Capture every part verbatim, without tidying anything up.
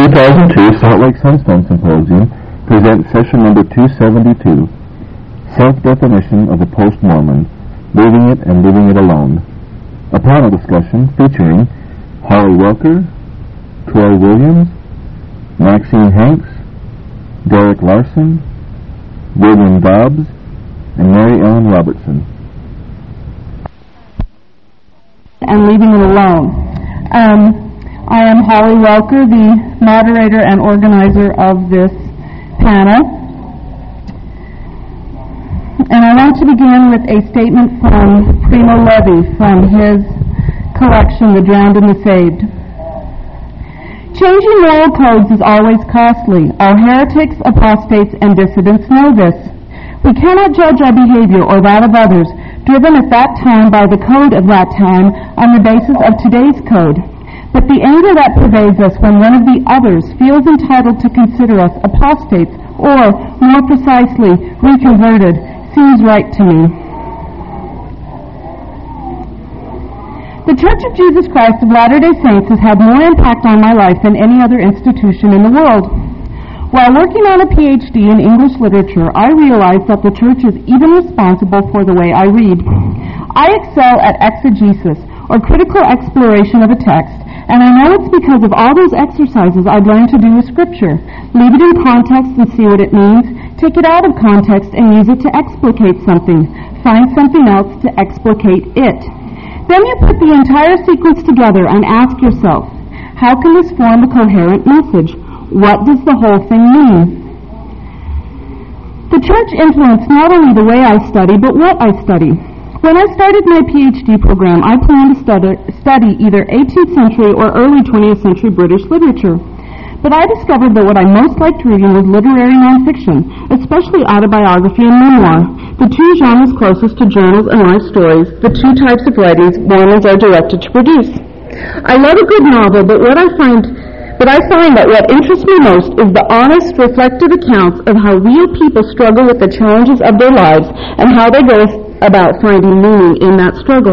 two thousand two Salt Lake Sunstone Symposium presents session number two seventy-two, Self-Definition of a Post-Mormon, Leaving It and Leaving It Alone. A panel discussion featuring Holly Welker, Troy Williams, Maxine Hanks, Derek Larson, William Dobbs, and Mary Ellen Robertson. And leaving it alone. Um, I am Holly Welker, the moderator and organizer of this panel. And I want to begin with a statement from Primo Levi from his collection, The Drowned and the Saved. Changing moral codes is always costly. All heretics, apostates, and dissidents know this. We cannot judge our behavior or that of others, driven at that time by the code of that time on the basis of today's code. But the anger that pervades us when one of the others feels entitled to consider us apostates or, more precisely, reconverted, seems right to me. The Church of Jesus Christ of Latter-day Saints has had more impact on my life than any other institution in the world. While working on a P H D in English literature, I realized that the Church is even responsible for the way I read. I excel at exegesis, or critical exploration of a text, and I know it's because of all those exercises I've learned to do with Scripture. Leave it in context and see what it means. Take it out of context and use it to explicate something. Find something else to explicate it. Then you put the entire sequence together and ask yourself, how can this form a coherent message? What does the whole thing mean? The Church influenced not only the way I study, but what I study. When I started my P H D program, I planned to study, study either eighteenth century or early twentieth century British literature. But I discovered that what I most liked reading was literary nonfiction, especially autobiography and memoir, the two genres closest to journals and life stories, the two types of writings Mormons are directed to produce. I love a good novel, but what I find But I find that what interests me most is the honest, reflective accounts of how real people struggle with the challenges of their lives and how they go about finding meaning in that struggle.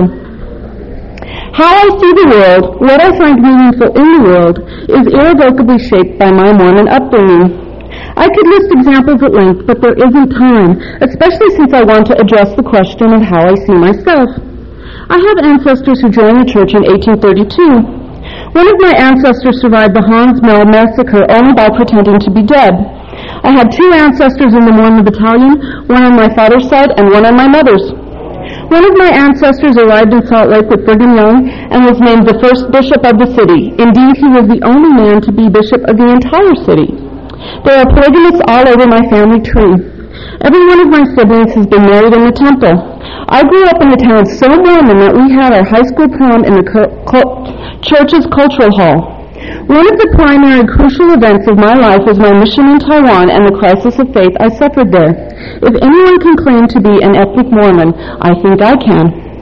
How I see the world, what I find meaningful in the world, is irrevocably shaped by my Mormon upbringing. I could list examples at length, but there isn't time, especially since I want to address the question of how I see myself. I have ancestors who joined the Church in eighteen thirty-two. One of my ancestors survived the Hans Mel massacre only by pretending to be dead. I had two ancestors in the Mormon battalion, one on my father's side and one on my mother's. One of my ancestors arrived in Salt Lake with Brigham Young and was named the first bishop of the city. Indeed, he was the only man to be bishop of the entire city. There are polygamists all over my family tree. Every one of my siblings has been married in the temple. I grew up in a town so Mormon that we had our high school prom in the co- co- church's cultural hall. One of the primary crucial events of my life was my mission in Taiwan and the crisis of faith I suffered there. If anyone can claim to be an ethnic Mormon, I think I can.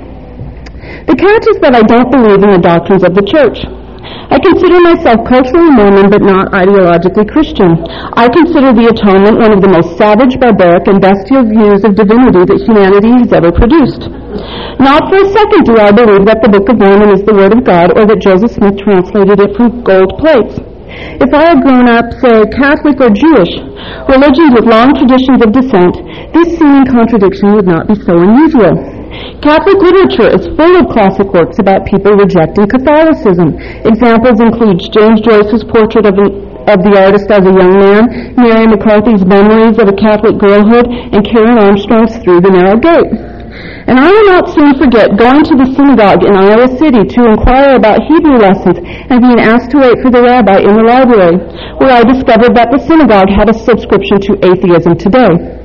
The catch is that I don't believe in the doctrines of the church. I consider myself culturally Mormon but not ideologically Christian. I consider the atonement one of the most savage, barbaric, and bestial views of divinity that humanity has ever produced. Not for a second do I believe that the Book of Mormon is the Word of God or that Joseph Smith translated it from gold plates. If I had grown up, say, Catholic or Jewish, religions with long traditions of dissent, this seeming contradiction would not be so unusual. Catholic literature is full of classic works about people rejecting Catholicism. Examples include James Joyce's portrait of, a, of the artist as a young man, Mary McCarthy's memories of a Catholic girlhood, and Karen Armstrong's Through the Narrow Gate. And I will not soon forget going to the synagogue in Iowa City to inquire about Hebrew lessons and being asked to wait for the rabbi in the library, where I discovered that the synagogue had a subscription to Atheism Today.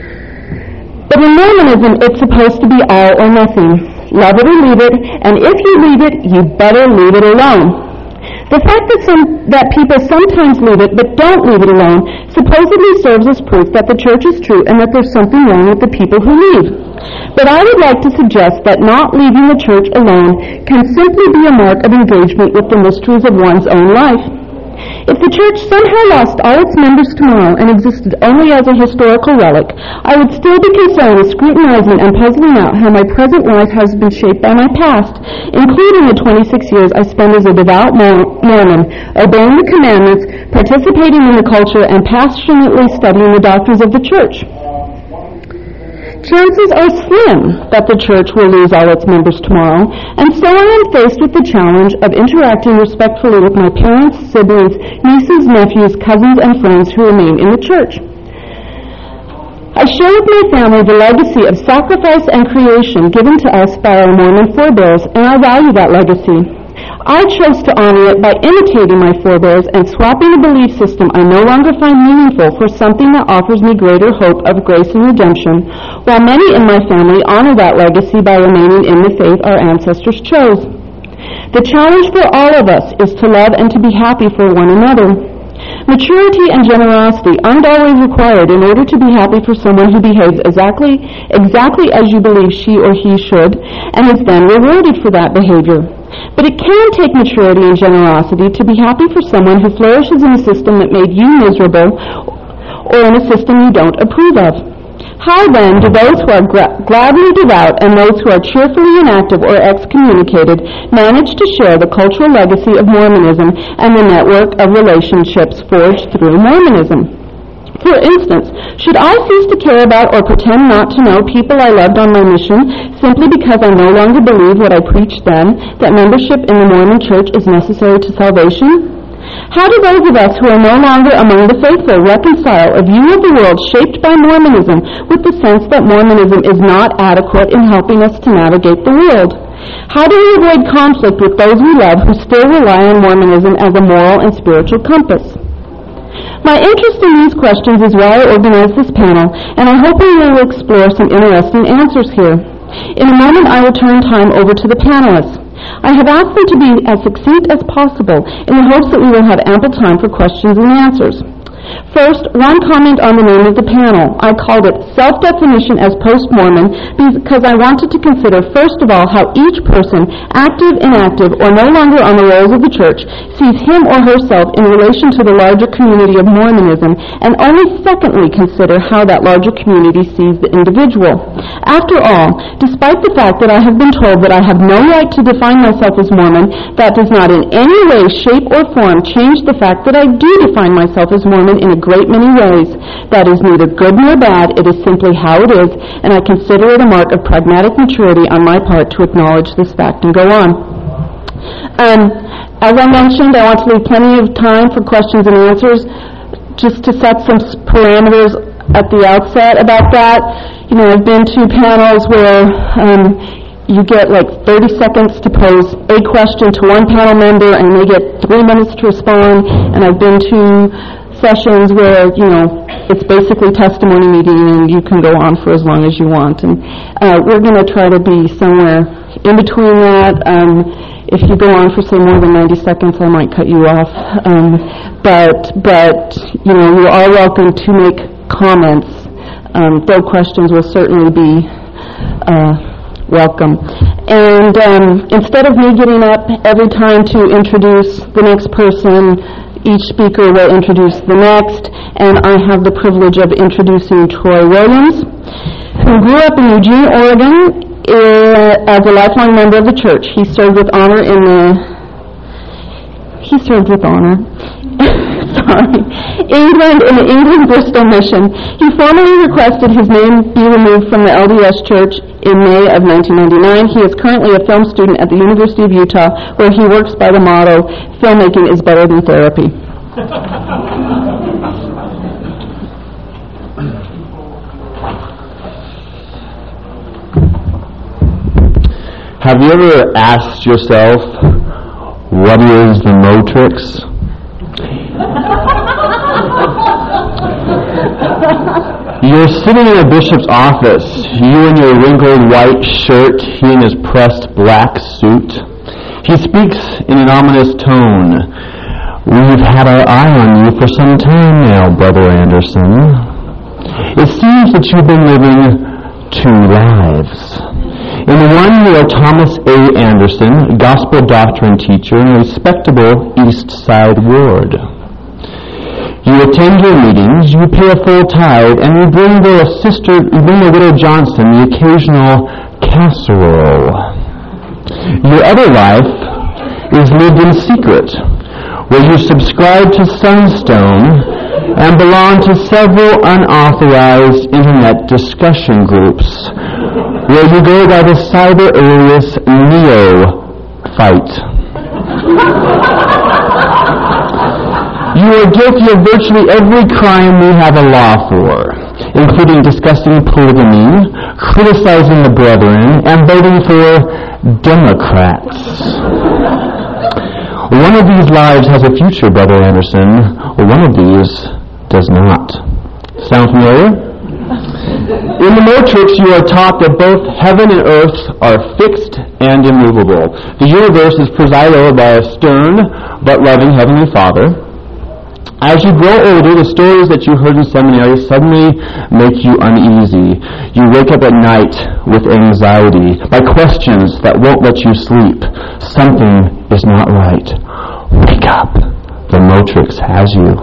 But in Mormonism, it's supposed to be all or nothing. Love it or leave it, and if you leave it, you better leave it alone. The fact that some that people sometimes leave it but don't leave it alone supposedly serves as proof that the church is true and that there's something wrong with the people who leave. But I would like to suggest that not leaving the church alone can simply be a mark of engagement with the mysteries of one's own life. If the church somehow lost all its members tomorrow and existed only as a historical relic, I would still be concerned with scrutinizing and puzzling out how my present life has been shaped by my past, including the twenty-six years I spent as a devout Mormon, obeying the commandments, participating in the culture, and passionately studying the doctrines of the church. Chances are slim that the church will lose all its members tomorrow, and so I am faced with the challenge of interacting respectfully with my parents, siblings, nieces, nephews, cousins, and friends who remain in the church. I share with my family the legacy of sacrifice and creation given to us by our Mormon forebears, and I value that legacy. I chose to honor it by imitating my forebears and swapping a belief system I no longer find meaningful for something that offers me greater hope of grace and redemption, while many in my family honor that legacy by remaining in the faith our ancestors chose. The challenge for all of us is to love and to be happy for one another. Maturity and generosity aren't always required in order to be happy for someone who behaves exactly, exactly as you believe she or he should, and is then rewarded for that behavior. But it can take maturity and generosity to be happy for someone who flourishes in a system that made you miserable or in a system you don't approve of. How then do those who are gra- gladly devout and those who are cheerfully inactive or excommunicated manage to share the cultural legacy of Mormonism and the network of relationships forged through Mormonism? For instance, should I cease to care about or pretend not to know people I loved on my mission simply because I no longer believe what I preached then, that membership in the Mormon Church is necessary to salvation? How do those of us who are no longer among the faithful reconcile a view of the world shaped by Mormonism with the sense that Mormonism is not adequate in helping us to navigate the world? How do we avoid conflict with those we love who still rely on Mormonism as a moral and spiritual compass? My interest in these questions is why I organized this panel, and I hope we will explore some interesting answers here. In a moment, I will turn time over to the panelists. I have asked them to be as succinct as possible in the hopes that we will have ample time for questions and answers. First, one comment on the name of the panel. I called it Self-Definition as Post-Mormon because I wanted to consider, first of all, how each person, active, inactive, or no longer on the rolls of the church, sees him or herself in relation to the larger community of Mormonism, and only secondly consider how that larger community sees the individual. After all, despite the fact that I have been told that I have no right to define myself as Mormon, that does not in any way, shape, or form change the fact that I do define myself as Mormon in a great many ways. That is neither good nor bad, it is simply how it is, and I consider it a mark of pragmatic maturity on my part to acknowledge this fact and go on. Um, as I mentioned, I want to leave plenty of time for questions and answers. Just to set some parameters at the outset about that, you know, I've been to panels where um, you get like thirty seconds to pose a question to one panel member and they get three minutes to respond, and I've been to sessions where, you know, it's basically testimony meeting and you can go on for as long as you want. And uh, we're going to try to be somewhere in between that. Um, if you go on for, say, more than ninety seconds, I might cut you off. Um, but, but, you know, you are welcome to make comments, um, though questions will certainly be uh, welcome. And um, instead of me getting up every time to introduce the next person, each speaker will introduce the next, and I have the privilege of introducing Troy Williams, who grew up in Eugene, Oregon, uh, as a lifelong member of the church. He served with honor in the... He served with honor. Sorry. England, in the England Bristol mission. He formally requested his name be removed from the L D S Church in May of nineteen ninety-nine. He is currently a film student at the University of Utah, where he works by the motto, "Filmmaking is better than therapy." Have you ever asked yourself, what is the Motrix? You're sitting in a bishop's office, you in your wrinkled white shirt, he in his pressed black suit. He speaks in an ominous tone. We've had our eye on you for some time now, Brother Anderson. It seems that you've been living two lives. In the one, you are Thomas A. Anderson, gospel doctrine teacher in a respectable East Side ward. You attend your meetings, you pay a full tithe, and you bring the sister, you bring the widow Johnson the occasional casserole. Your other life is lived in secret, where you subscribe to Sunstone and belong to several unauthorized internet discussion groups, where you go by the cyber alias Neophyte. You are guilty of virtually every crime we have a law for, including discussing polygamy, criticizing the brethren, and voting for Democrats. One of these lives has a future, Brother Anderson. One of these does not. Sound familiar? In the Matrix, you are taught that both heaven and earth are fixed and immovable. The universe is presided over by a stern but loving Heavenly Father. As you grow older, the stories that you heard in seminary suddenly make you uneasy. You wake up at night with anxiety by questions that won't let you sleep. Something is not right. Wake up. The Matrix has you.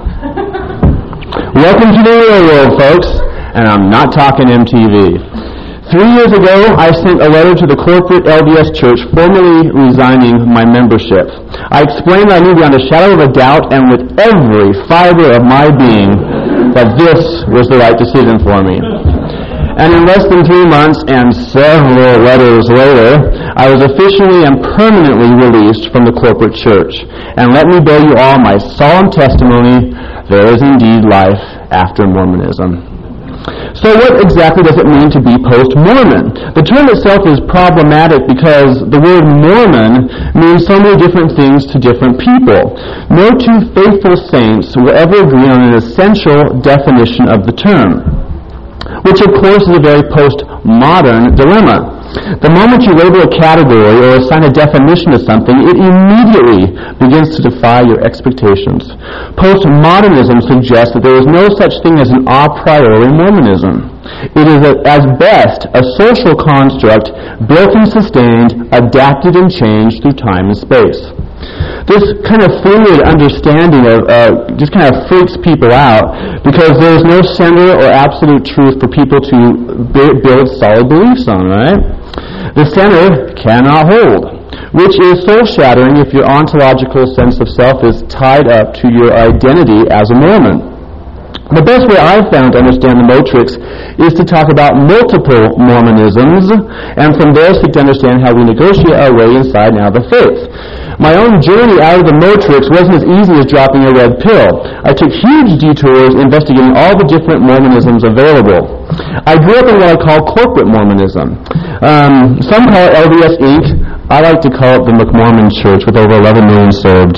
Welcome to the real world, folks. And I'm not talking M T V. Three years ago, I sent a letter to the corporate L D S Church formally resigning my membership. I explained that I knew beyond a shadow of a doubt and with every fiber of my being that this was the right decision for me. And in less than three months and several letters later, I was officially and permanently released from the corporate church. And let me bear you all my solemn testimony, there is indeed life after Mormonism. So what exactly does it mean to be post-Mormon? The term itself is problematic because the word Mormon means so many different things to different people. No two faithful saints will ever agree on an essential definition of the term, which of course is a very post-modern dilemma. The moment you label a category or assign a definition to something, it immediately begins to defy your expectations. Postmodernism suggests that there is no such thing as an a priori Mormonism. It is, a, as best, a social construct built and sustained, adapted and changed through time and space. This kind of fluid understanding of uh, just kind of freaks people out because there's no center or absolute truth for people to b- build solid beliefs on, right? The center cannot hold, which is soul-shattering if your ontological sense of self is tied up to your identity as a Mormon. The best way I've found to understand the Matrix is to talk about multiple Mormonisms, and from there seek to understand how we negotiate our way inside and out of the faith. My own journey out of the Matrix wasn't as easy as dropping a red pill. I took huge detours investigating all the different Mormonisms available. I grew up in what I call corporate Mormonism. Um, some call it L D S Incorporated. I like to call it the McMormon Church with over eleven million served.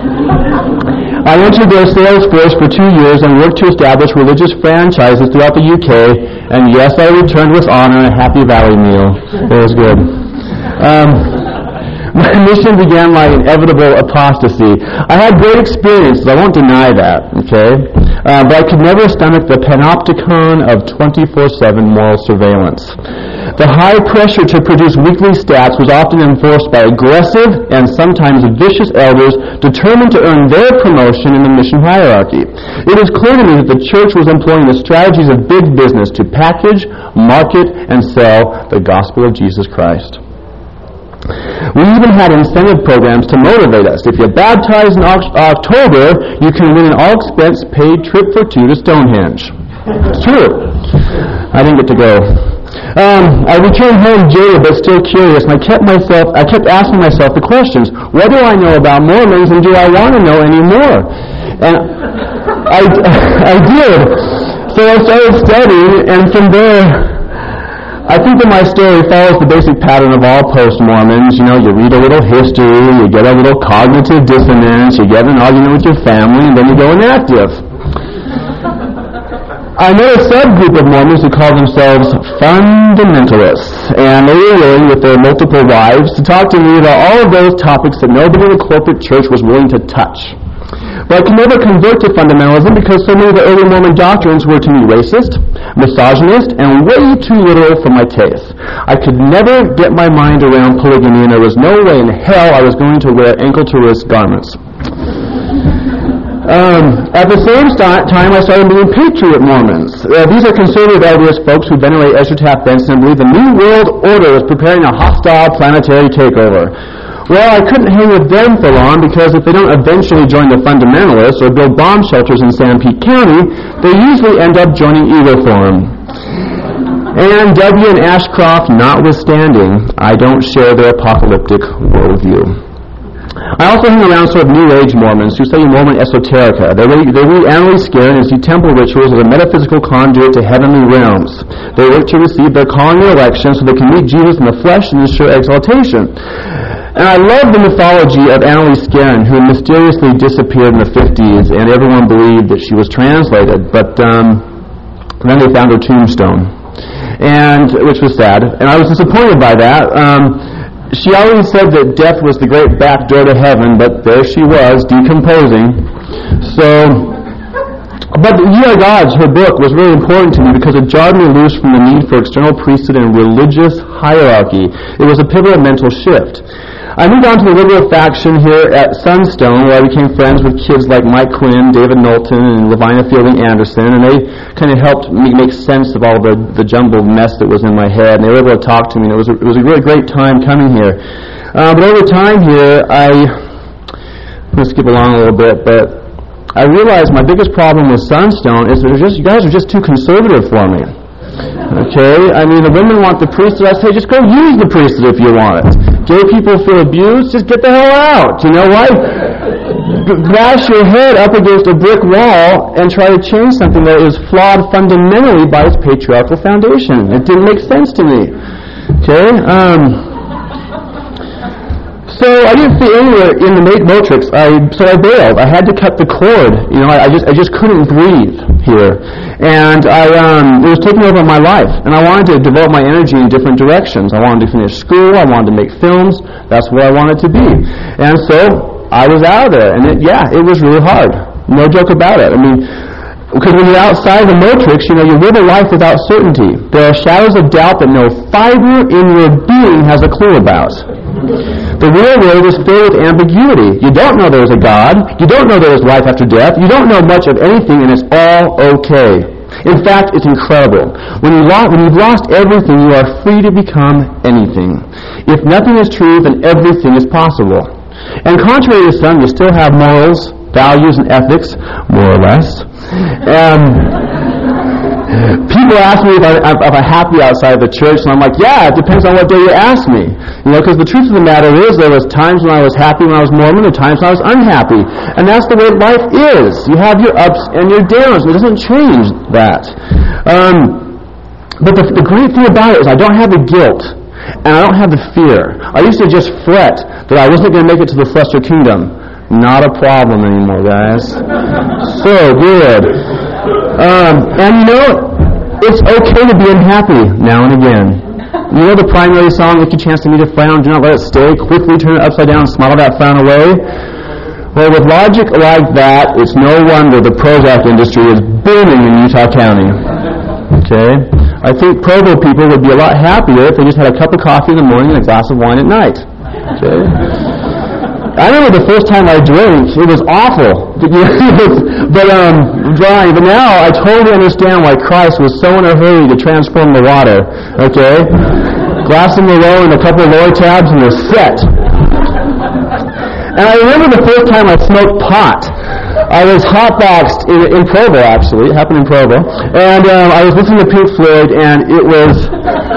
I entered their sales force for two years and worked to establish religious franchises throughout the U K, and yes, I returned with honor a Happy Valley meal. It was good. Um, my mission began my inevitable apostasy. I had great experiences, I won't deny that, okay? Uh, but I could never stomach the panopticon of twenty-four seven moral surveillance. The high pressure to produce weekly stats was often enforced by aggressive and sometimes vicious elders determined to earn their promotion in the mission hierarchy. It was clear to me that the church was employing the strategies of big business to package, market, and sell the gospel of Jesus Christ. We even had incentive programs to motivate us. If you're baptized in October, you can win an all-expense paid trip for two to Stonehenge. It's true. I didn't get to go. Um, I returned home jaded but still curious, and I kept myself, I kept asking myself the questions: what do I know about Mormons, and do I want to know any more? And I, I did. So I started studying, and from there, I think that my story follows the basic pattern of all post-Mormons. You know, you read a little history, you get a little cognitive dissonance, you get an argument with your family, and then you go inactive. I know a subgroup of Mormons who call themselves fundamentalists, and they were willing, with their multiple wives, to talk to me about all of those topics that nobody in the corporate church was willing to touch. But I could never convert to fundamentalism because so many of the early Mormon doctrines were to me racist, misogynist, and way too literal for my taste. I could never get my mind around polygamy, and there was no way in hell I was going to wear ankle-to-wrist garments. Um, at the same st- time, I started meeting Patriot Mormons. Uh, these are conservative idealist folks who venerate Ezra Taft Benson and believe the New World Order is preparing a hostile planetary takeover. Well, I couldn't hang with them for long because if they don't eventually join the fundamentalists or build bomb shelters in Sanpete County, they usually end up joining Eagle Forum. And W and Ashcroft notwithstanding, I don't share their apocalyptic worldview. I also hang around sort of New Age Mormons who study Mormon esoterica. They read, they read Annalise Guerin and see temple rituals as a metaphysical conduit to heavenly realms. They work to receive their calling and election so they can meet Jesus in the flesh and ensure exaltation. And I love the mythology of Annalise Guerin, who mysteriously disappeared in the fifties, and everyone believed that she was translated. But um, then they found her tombstone, and which was sad. And I was disappointed by that. Um, She always said that death was the great back door to heaven, but there she was, decomposing. So, but Ye Are Gods, her book, was really important to me because it jarred me loose from the need for external priesthood and religious hierarchy. It was a pivotal mental shift. I moved on to the liberal faction here at Sunstone, where I became friends with kids like Mike Quinn, David Knowlton, and Lavina Fielding Anderson, and they kind of helped me make sense of all the, the jumbled mess that was in my head, and they were able to talk to me, and it was a, it was a really great time coming here. Uh, but over time here, I, I'm going to skip along a little bit, but I realized my biggest problem with Sunstone is that just, you guys are just too conservative for me. Okay? I mean, the women want the priesthood. I say, just go use the priesthood if you want it. Gay people feel abused, just get the hell out. You know why? Bash your head up against a brick wall and try to change something that is flawed fundamentally by its patriarchal foundation. It didn't make sense to me. Okay? Um... So I didn't fit anywhere in the matrix. I so I bailed. I had to cut the cord. You know, I, I just I just couldn't breathe here, and I um, it was taking over my life. And I wanted to devote my energy in different directions. I wanted to finish school. I wanted to make films. That's where I wanted to be. And so I was out of there. And it, yeah, it was really hard. No joke about it. I mean, because when you're outside the matrix, you know, you live a life without certainty. There are shadows of doubt that no fiber in your being has a clue about. The real world is filled with ambiguity. You don't know there is a God. You don't know there is life after death. You don't know much of anything, and it's all okay. In fact, it's incredible. When, you lo- when you've lost everything, you are free to become anything. If nothing is true, then everything is possible. And contrary to some, you still have morals, values, and ethics, more or less. Um... People ask me if, I, if I'm happy outside the church, and I'm like, yeah, it depends on what day you ask me. You know, because the truth of the matter is there was times when I was happy when I was Mormon and times when I was unhappy. And that's the way life is. You have your ups and your downs. It doesn't change that. Um, but the, the great thing about it is I don't have the guilt, and I don't have the fear. I used to just fret that I wasn't going to make it to the Fletcher Kingdom. Not a problem anymore, guys. So good. Um, and you know, it's okay to be unhappy now and again. You know the primary song, If You Chance to Meet a Frown, Do Not Let It Stay, quickly turn it upside down and smile that frown away? Well, with logic like that, it's no wonder the Prozac industry is booming in Utah County. Okay? I think Provo people would be a lot happier if they just had a cup of coffee in the morning and a glass of wine at night. Okay? I remember the first time I drank, it was awful, but um, dry. But now I totally understand why Christ was so in a hurry to transform the water. Okay, glass of Merlot and a couple of Lortabs and they're set. And I remember the first time I smoked pot. I was hotboxed in, in Provo, actually. It happened in Provo. And um, I was listening to Pink Floyd, and it was...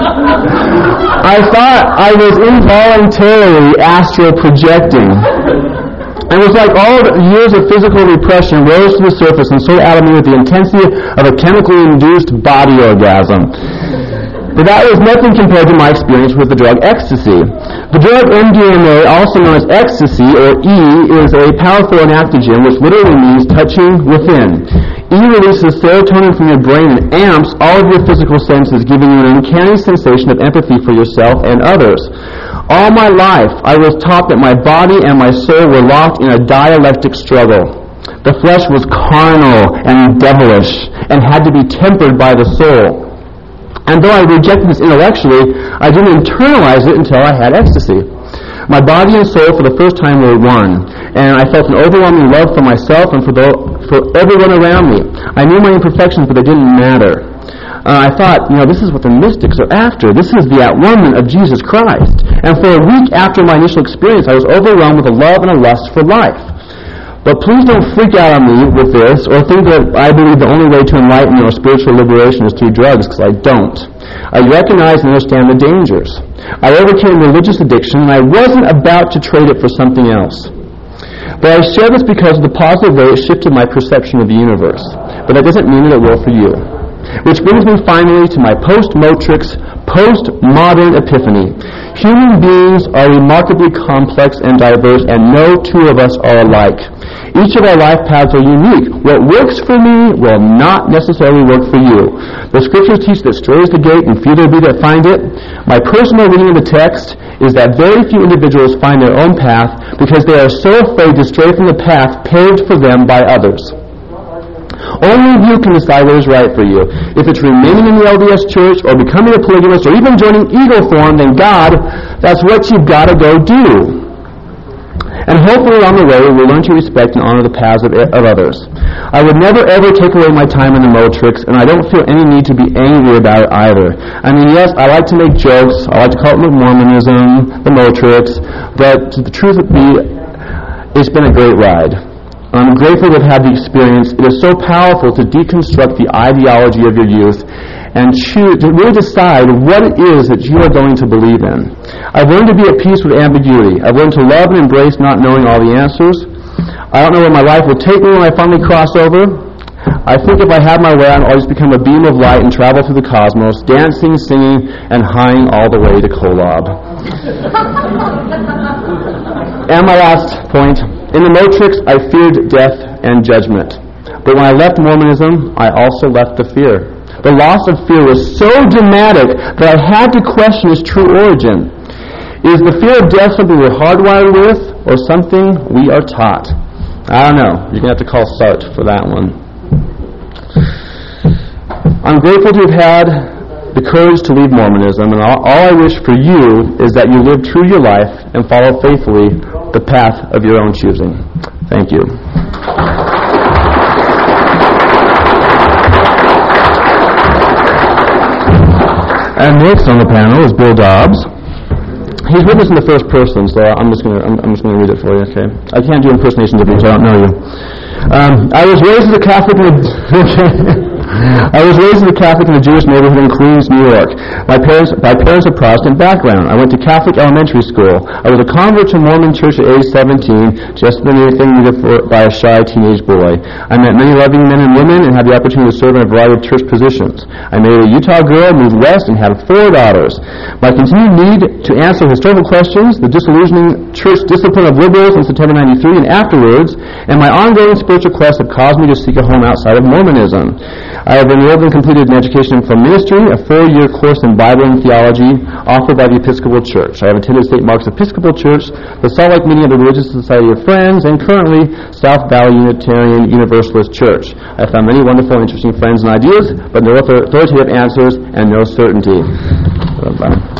I thought I was involuntarily astral projecting. It was like all the years of physical repression rose to the surface and so out of me with the intensity of a chemically induced body orgasm. But that was nothing compared to my experience with the drug ecstasy. The drug M D M A, also known as ecstasy, or E, is a powerful enactogen, which literally means touching within. E releases serotonin from your brain and amps all of your physical senses, giving you an uncanny sensation of empathy for yourself and others. All my life, I was taught that my body and my soul were locked in a dialectic struggle. The flesh was carnal and devilish and had to be tempered by the soul. And though I rejected this intellectually, I didn't internalize it until I had ecstasy. My body and soul for the first time were one, and I felt an overwhelming love for myself and for, the, for everyone around me. I knew my imperfections, but they didn't matter. Uh, I thought, you know, this is what the mystics are after. This is the at-one-ment of Jesus Christ. And for a week after my initial experience, I was overwhelmed with a love and a lust for life. But please don't freak out on me with this or think that I believe the only way to enlightenment or spiritual liberation is through drugs, because I don't. I recognize and understand the dangers. I overcame religious addiction, and I wasn't about to trade it for something else. But I share this because of the positive way it shifted my perception of the universe. But that doesn't mean that it will for you. Which brings me finally to my post-Motrix, post-modern epiphany. Human beings are remarkably complex and diverse, and no two of us are alike. Each of our life paths are unique. What works for me will not necessarily work for you. The scriptures teach that straight is the gate and few there be that find it. My personal reading of the text is that very few individuals find their own path because they are so afraid to stray from the path paved for them by others. Only you can decide what is right for you. If it's remaining in the L D S church or becoming a polygamist or even joining Eagle Forum, then God, that's what you've got to go do. And hopefully along the way, we'll learn to respect and honor the paths of, of others. I would never ever take away my time in the Motrix, and I don't feel any need to be angry about it either. I mean, yes, I like to make jokes. I like to call it Mormonism, the Motrix, but the truth would be, it's been a great ride. I'm grateful to have had the experience. It is so powerful to deconstruct the ideology of your youth and choose, to really decide what it is that you are going to believe in. I've learned to be at peace with ambiguity. I've learned to love and embrace not knowing all the answers. I don't know where my life will take me when I finally cross over. I think if I have my way, I'll always become a beam of light and travel through the cosmos, dancing, singing, and highing all the way to Kolob. And my last point. In the Motrix, I feared death and judgment. But when I left Mormonism, I also left the fear. The loss of fear was so dramatic that I had to question its true origin. Is the fear of death something we're hardwired with or something we are taught? I don't know. You're going to have to call Sartre for that one. I'm grateful to have had the courage to leave Mormonism, and all, all I wish for you is that you live true your life and follow faithfully the path of your own choosing. Thank you. And next on the panel is Bill Dobbs. He's with us in the first person, so I'm just going to I'm, I'm just going to read it for you. Okay, I can't do impersonations of you, so I don't know you. Um, I was raised as a Catholic in a, I was raised in a Catholic in a Jewish neighborhood in Queens, New York. My parents, my parents have Protestant background. I went to Catholic elementary school. I was a convert to Mormon church at age seventeen, just the thing needed for, by a shy teenage boy. I met many loving men and women and had the opportunity to serve in a variety of church positions. I married a Utah girl, moved west, and had four daughters. My continued need to answer historical questions, the disillusioning church discipline of liberals in September ninety-three and afterwards, and my ongoing spiritual quest have caused me to seek a home outside of Mormonism. I have enrolled and completed an education for ministry, a four-year course in Bible and theology offered by the Episcopal Church. I have attended Saint Mark's Episcopal Church, the Salt Lake meeting of the Religious Society of Friends, and currently South Valley Unitarian Universalist Church. I have found many wonderful and interesting friends and ideas, but no authoritative answers and no certainty. Bye-bye.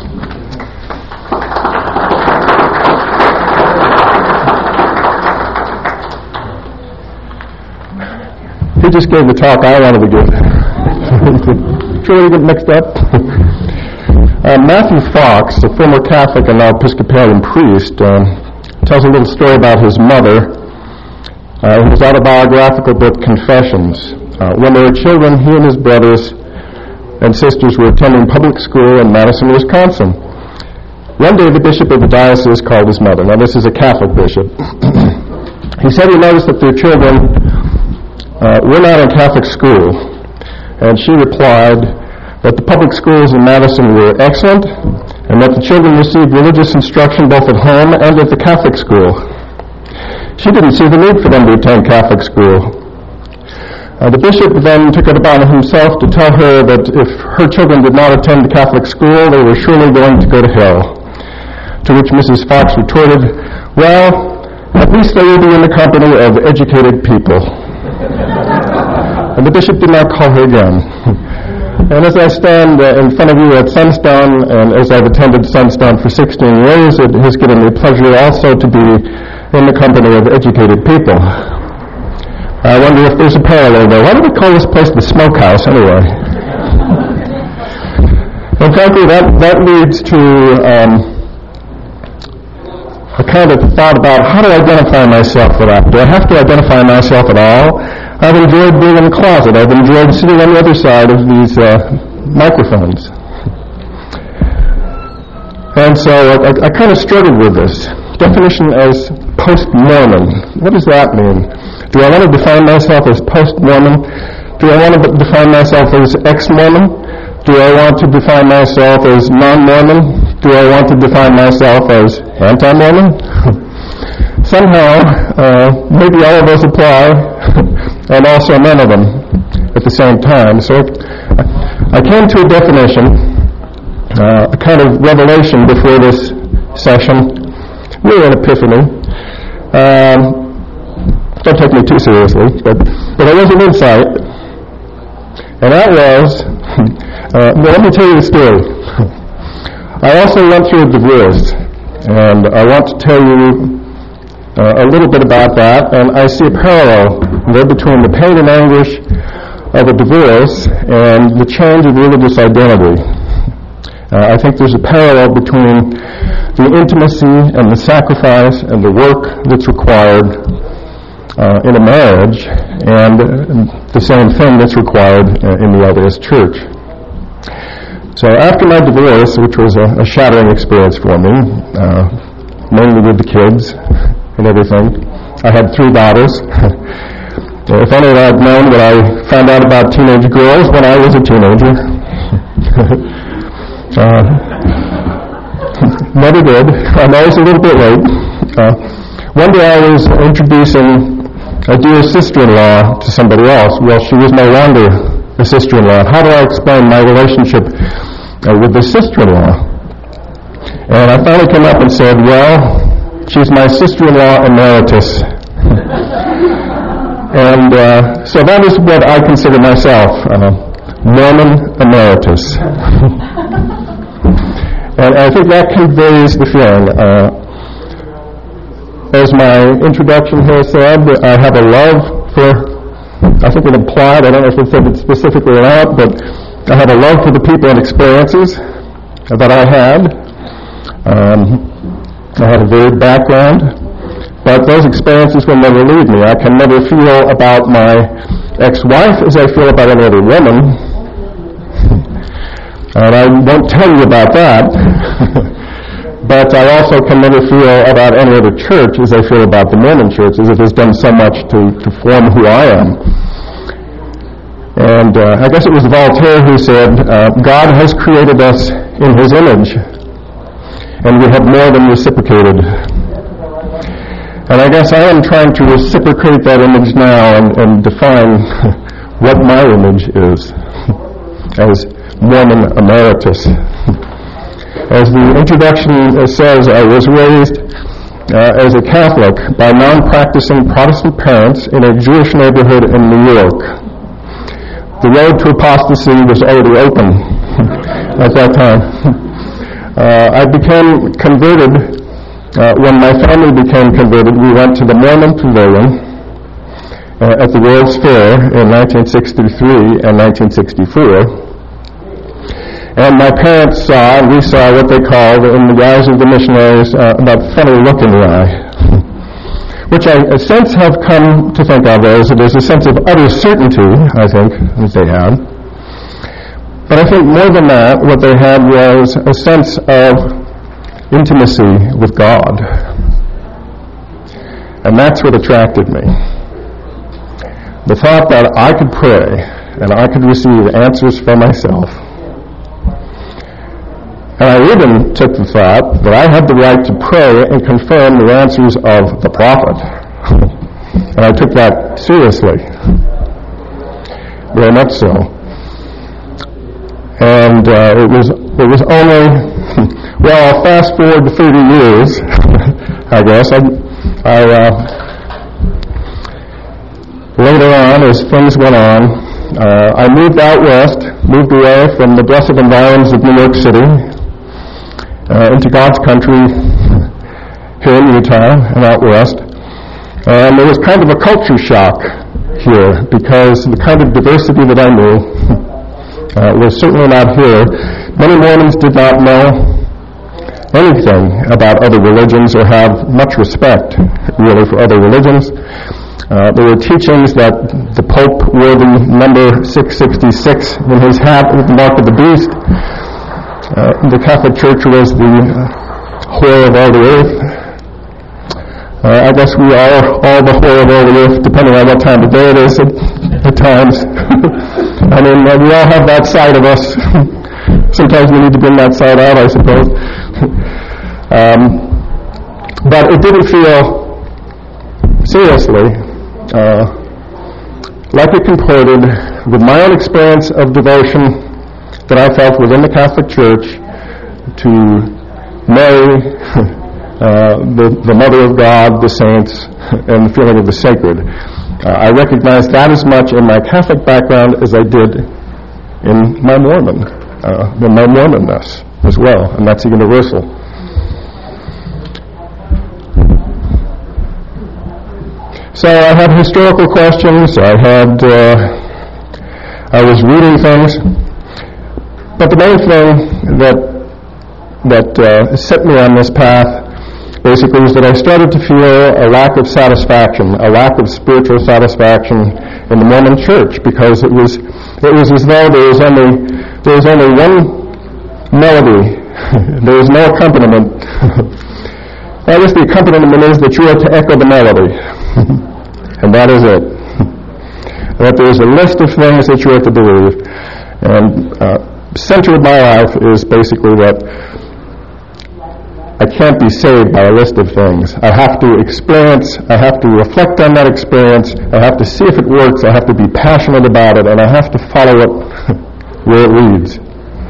He just gave the talk I wanted to give. Sure you get mixed up? uh, Matthew Fox, a former Catholic and now Episcopalian priest, uh, tells a little story about his mother. Uh, in his autobiographical book, Confessions. Uh, when they were children, he and his brothers and sisters were attending public school in Madison, Wisconsin. One day, the bishop of the diocese called his mother. Now, this is a Catholic bishop. He said he noticed that their children Uh, we're not in Catholic school. And she replied that the public schools in Madison were excellent and that the children received religious instruction both at home and at the Catholic school. She didn't see the need for them to attend Catholic school. Uh, the bishop then took it upon himself to tell her that if her children did not attend the Catholic school, they were surely going to go to hell. To which Missus Fox retorted, well, At least they will be in the company of educated people. And the bishop did not call her again. And as I stand uh, in front of you at Sunstone, and as I've attended Sunstone for sixteen years, it has given me pleasure also to be in the company of educated people. I wonder if there's a parallel there. Why do we call this place the smokehouse anyway? And frankly, that, that leads to um, a kind of thought about how to identify myself for that. Do I have to identify myself at all? I've enjoyed being in the closet. I've enjoyed sitting on the other side of these uh, microphones. And so I, I kind of struggled with this. Definition as post-Mormon. What does that mean? Do I want to define myself as post-Mormon? Do I want to define myself as ex-Mormon? Do I want to define myself as non-Mormon? Do I want to define myself as anti-Mormon? Somehow, uh, maybe all of those apply, and also none of them at the same time. So I came to a definition, uh, a kind of revelation before this session, really an epiphany. Um, don't take me too seriously, but, but there was an insight, and that was, uh, well, let me tell you the story. I also went through a divorce, and I want to tell you Uh, a little bit about that, and I see a parallel there between the pain and anguish of a divorce and the change of religious identity. Uh, I think there's a parallel between the intimacy and the sacrifice and the work that's required uh, in a marriage and uh, the same thing that's required uh, in the L D S Church. So after my divorce, which was a, a shattering experience for me, uh, mainly with the kids and everything. I had three daughters. If only I'd known what I found out about teenage girls when I was a teenager. uh, never did. I'm always a little bit late. Uh, one day I was introducing a dear sister-in-law to somebody else. Well, she was no longer a sister-in-law. How do I explain my relationship uh, with the sister-in-law? And I finally came up and said, well, she's my sister-in-law emeritus. And uh, so that is what I consider myself, uh, Mormon emeritus. And I think that conveys the feeling. Uh, as my introduction here said, I have a love for, I think it implied, I don't know if it said it specifically or not, but I have a love for the people and experiences that I had. Um, I had a varied background, but those experiences will never leave me. I can never feel about my ex-wife as I feel about any other woman, and I won't tell you about that, but I also can never feel about any other church as I feel about the Mormon Church, as it has done so much to, to form who I am. And uh, I guess it was Voltaire who said, uh, God has created us in His image, and we have more than reciprocated. And I guess I am trying to reciprocate that image now and, and define what my image is as Mormon emeritus. As the introduction says, I was raised uh, as a Catholic by non-practicing Protestant parents in a Jewish neighborhood in New York. The road to apostasy was already open at that time. Uh, I became converted, uh, when my family became converted, we went to the Mormon Pavilion uh, at the World's Fair in nineteen sixty-three and nineteen sixty-four. And my parents saw, and we saw what they called, in the eyes of the missionaries, uh, that funny look in the eye, which I, a sense, have come to think of as it is a sense of utter certainty, I think, that they had. But I think more than that, what they had was a sense of intimacy with God. And that's what attracted me. The thought that I could pray and I could receive answers for myself. And I even took the thought that I had the right to pray and confirm the answers of the prophet. And I took that seriously. Very much so. And uh, it was it was only, well, I'll fast forward to thirty years, I guess. I, I, uh, later on, as things went on, uh, I moved out west, moved away from the blessed environs of New York City, uh, into God's country here in Utah and out west. And there was kind of a culture shock here because the kind of diversity that I knew uh, was certainly not here. Many Mormons did not know anything about other religions or have much respect, really, for other religions. Uh, there were teachings that the Pope wore the number six sixty-six in his hat with the mark of the beast. Uh, the Catholic Church was the whore of all the earth. Uh, I guess we are all the whore of all the earth, depending on what time of day it is at, at times. I mean, uh, we all have that side of us. Sometimes we need to bring that side out, I suppose. Um, but it didn't feel seriously uh, like it comported with my own experience of devotion that I felt within the Catholic Church to Mary, uh, the, the Mother of God, the saints, and the feeling of the sacred. Uh, I recognized that as much in my Catholic background as I did in my Mormon, uh, in my Mormonness as well, and that's universal. So I had historical questions. I had, uh, I was reading things, but the main thing that that uh, set me on this path basically is that I started to feel a lack of satisfaction, a lack of spiritual satisfaction in the Mormon Church, because it was it was as though there was only there was only one melody, there was no accompaniment. I guess the accompaniment is that you are to echo the melody. And that is it. That there is a list of things that you have to believe. And uh, center of my life is basically that I can't be saved by a list of things. I have to experience, I have to reflect on that experience, I have to see if it works, I have to be passionate about it, and I have to follow it where it leads.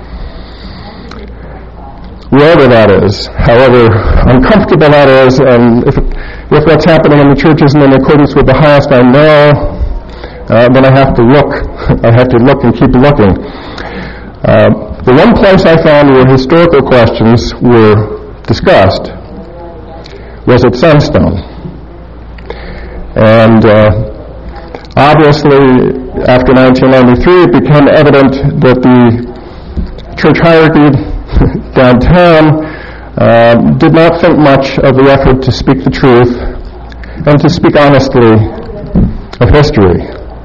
Wherever that is, however uncomfortable that is, and if it, if what's happening in the church isn't in accordance with the highest I know, uh, then I have to look. I have to look and keep looking. Uh, the one place I found where historical questions were discussed was at Sunstone. And uh, obviously, after nineteen ninety-three, it became evident that the church hierarchy downtown uh, did not think much of the effort to speak the truth and to speak honestly of history.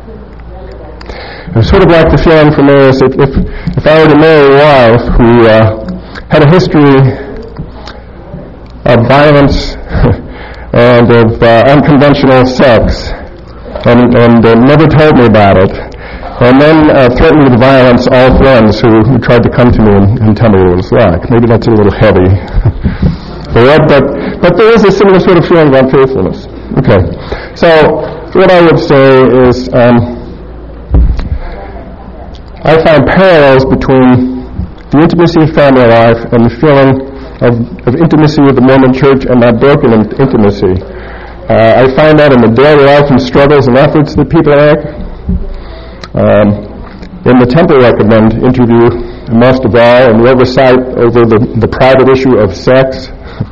It was sort of like the feeling for me is if, if, if I were to marry a wife who uh, had a history of violence and of uh, unconventional sex and, and uh, never told me about it, and then uh, threatened with violence all friends who, who tried to come to me and, and tell me what it was like. Maybe that's a little heavy. but, but, but there is a similar sort of feeling about faithfulness. Okay. So what I would say is um, I find parallels between the intimacy of family life and the feeling of, of intimacy with the Mormon Church and that broken in- intimacy. Uh, I find that in the daily life and struggles and efforts that people make. Um, in the Temple Recommend interview, most of all, and the oversight over the, the private issue of sex,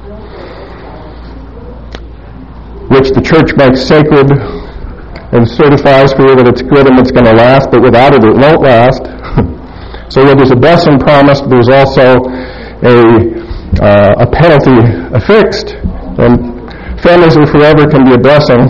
which the church makes sacred and certifies for you that it's good and it's going to last, but without it, it won't last. So where there's a blessing promised, there's also a uh, a penalty affixed, and families of forever can be a blessing.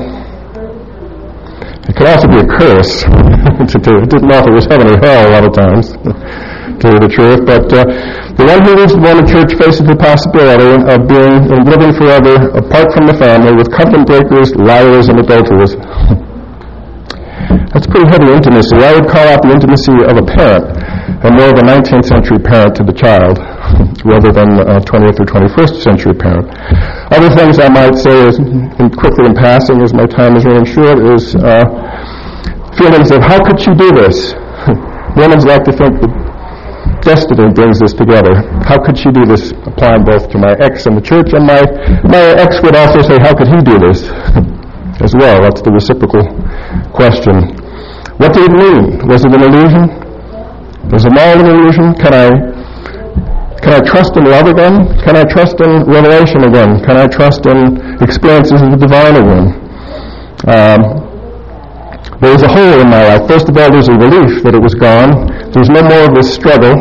It could also be a curse. to, to, it didn't know if it was heaven or hell a lot of times, to tell you the truth. But uh, the one who leaves the Mormon Church faces the possibility of being and living forever apart from the family with covenant breakers, liars, and adulterers. That's pretty heavy intimacy. I would call out the intimacy of a parent, and more of a nineteenth century parent to the child, rather than a twentieth or twenty-first century parent. Other things I might say, is, and quickly in passing, as my time is running short, is uh, feelings of how could she do this? Mormons like to think that destiny brings this together. How could she do this, applying both to my ex and the church, and my, my ex would also say, how could he do this as well? That's the reciprocal question. What did it mean? Was it an illusion? Was it all an illusion? Can I, can I trust in love again? Can I trust in revelation again? Can I trust in experiences of the divine again? Um, There was a hole in my life. First of all, there's a relief that it was gone. There's no more of this struggle.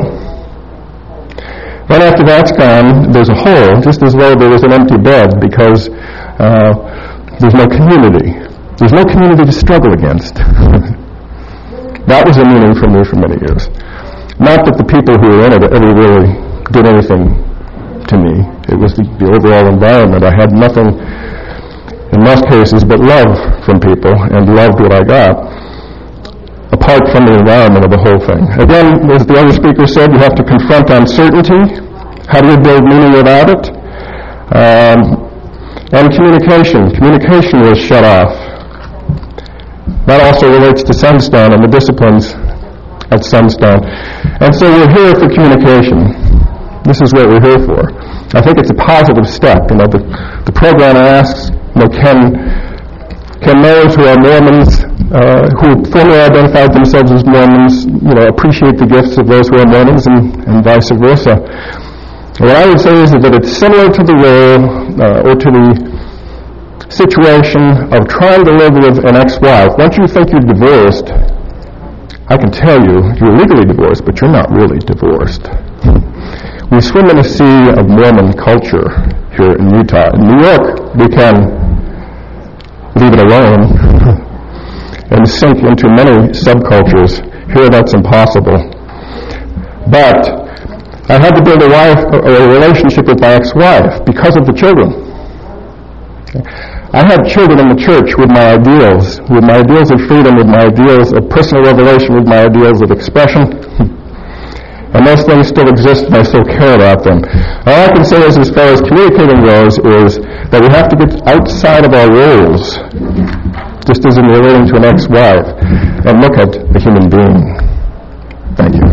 Then after that's gone, there's a hole, just as though there was an empty bed, because uh, there's no community. There's no community to struggle against. That was a meaning for me for many years. Not that the people who were in it ever really did anything to me. It was the, the overall environment. I had nothing, in most cases, but love from people, and loved what I got, apart from the environment of the whole thing. Again, as the other speaker said, you have to confront uncertainty. How do you build meaning without it? Um, and communication. Communication was shut off. That also relates to Sunstone and the disciplines at Sunstone. And so we're here for communication. This is what we're here for. I think it's a positive step. You know, the, the program asks, you know, can can those who are Mormons, uh, who formerly identified themselves as Mormons, you know, appreciate the gifts of those who are Mormons, and, and vice versa. What I would say is that it's similar to the role uh, or to the situation of trying to live with an ex-wife. Once you think you're divorced, I can tell you, you're legally divorced, but you're not really divorced. We swim in a sea of Mormon culture here in Utah. In New York, we can leave it alone and sink into many subcultures. Here, that's impossible. But I had to build a wife, a relationship with my ex-wife because of the children. Okay. I had children in the church with my ideals, with my ideals of freedom, with my ideals of personal revelation, with my ideals of expression. And those things still exist, and I still care about them. All I can say is, as far as communicating goes, is that we have to get outside of our roles, just as in relating to an ex-wife, and look at the human being. Thank you.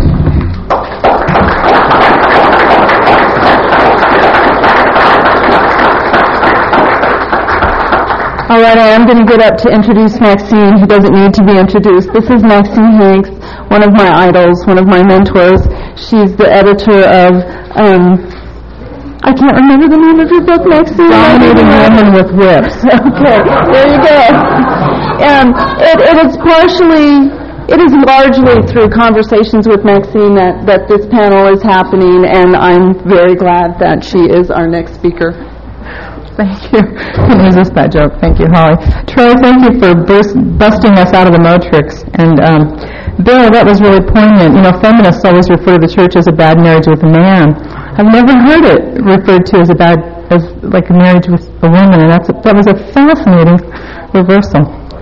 All right, I am going to get up to introduce Maxine. He doesn't need to be introduced. This is Maxine Hanks, one of my idols, one of my mentors. She's the editor of, um, I can't remember the name of your book, Maxine. Dominating Women with Whips. Okay, there you go. Um, it, it is partially, it is largely through conversations with Maxine that, that this panel is happening, and I'm very glad that she is our next speaker. Thank you. Couldn't resist that joke. Thank you, Holly. Troy, thank you for burst, busting us out of the matrix. And um, Bill, that was really poignant. You know, feminists always refer to the church as a bad marriage with a man. I've never heard it referred to as a bad, as like a marriage with a woman, and that's a, that was a fascinating reversal.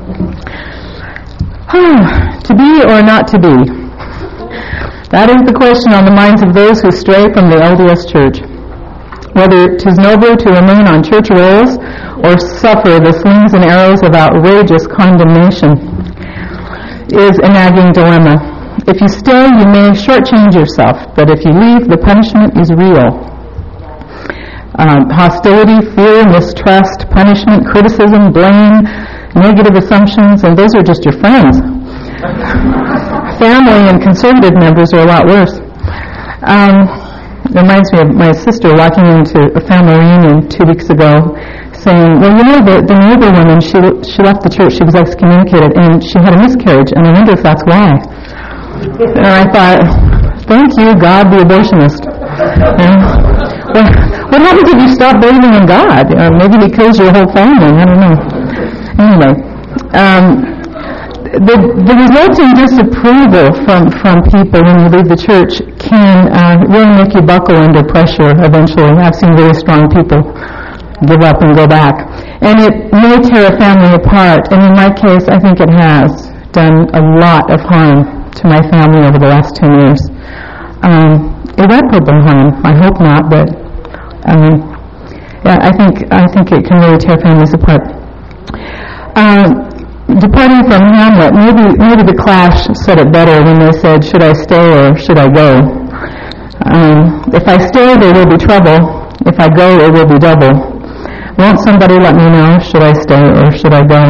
To be or not to be? That is the question on the minds of those who stray from the L D S Church. Whether 'tis nobler to remain on church rolls or suffer the slings and arrows of outrageous condemnation is a nagging dilemma. If you stay, you may shortchange yourself, but if you leave, the punishment is real. Um, hostility, fear, mistrust, punishment, criticism, blame, negative assumptions, and those are just your friends. Family and conservative members are a lot worse. Um, reminds me of my sister walking into a family reunion two weeks ago saying, well, you know, the, the neighbor woman, she she left the church, she was excommunicated, and she had a miscarriage, and I wonder if that's why. And I thought, thank you, God, the abortionist. And what, what happens if you stop believing in God? Uh, maybe he kills your whole family, I don't know. Anyway, um, The, the resulting disapproval from, from people when you leave the church can uh, really make you buckle under pressure eventually. I've seen really strong people give up and go back. And it may tear a family apart, and in my case, I think it has done a lot of harm to my family over the last ten years. Um, irreparable harm, I hope not, but um, yeah, I think I think it can really tear families apart. Um, Departing from Hamlet, maybe maybe the Clash said it better when they said, should I stay or should I go? Um, if I stay, there will be trouble. If I go, it will be double. Won't somebody let me know, should I stay or should I go?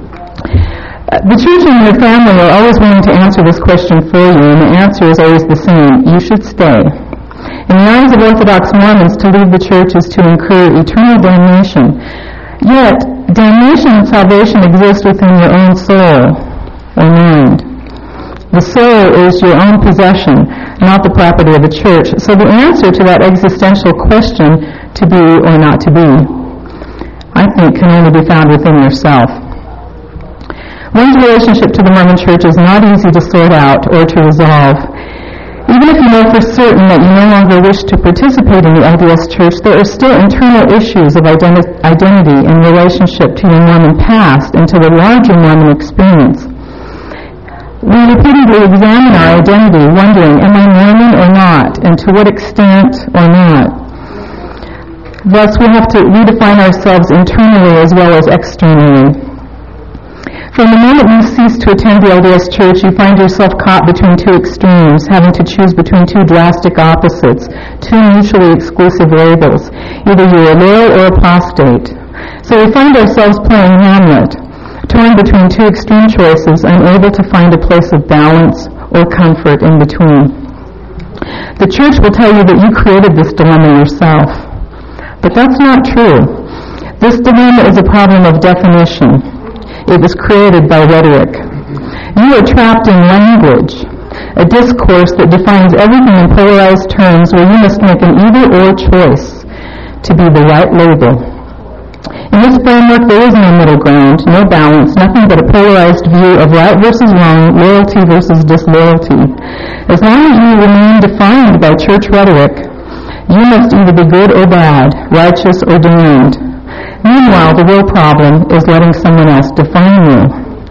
Uh, the church and your family are always willing to answer this question for you, and the answer is always the same. You should stay. In the eyes of Orthodox Mormons, to leave the church is to incur eternal damnation. Yet, damnation and salvation exist within your own soul or mind. The soul is your own possession, not the property of the church. So the answer to that existential question, to be or not to be, I think can only be found within yourself. One's relationship to the Mormon Church is not easy to sort out or to resolve. Even if you know for certain that you no longer wish to participate in the L D S Church, there are still internal issues of identi- identity in relationship to your Mormon past and to the larger Mormon experience. We repeatedly examine our identity, wondering, am I Mormon or not, and to what extent or not? Thus, we have to redefine ourselves internally as well as externally. From the moment you cease to attend the L D S Church, you find yourself caught between two extremes, having to choose between two drastic opposites, two mutually exclusive labels. Either you're a loyal or apostate. So we find ourselves playing Hamlet, torn between two extreme choices, unable to find a place of balance or comfort in between. The church will tell you that you created this dilemma yourself. But that's not true. This dilemma is a problem of definition. It was created by rhetoric. You are trapped in language, a discourse that defines everything in polarized terms where you must make an either-or choice to be the right label. In this framework, there is no middle ground, no balance, nothing but a polarized view of right versus wrong, loyalty versus disloyalty. As long as you remain defined by church rhetoric, you must either be good or bad, righteous or damned. Meanwhile, the real problem is letting someone else define you.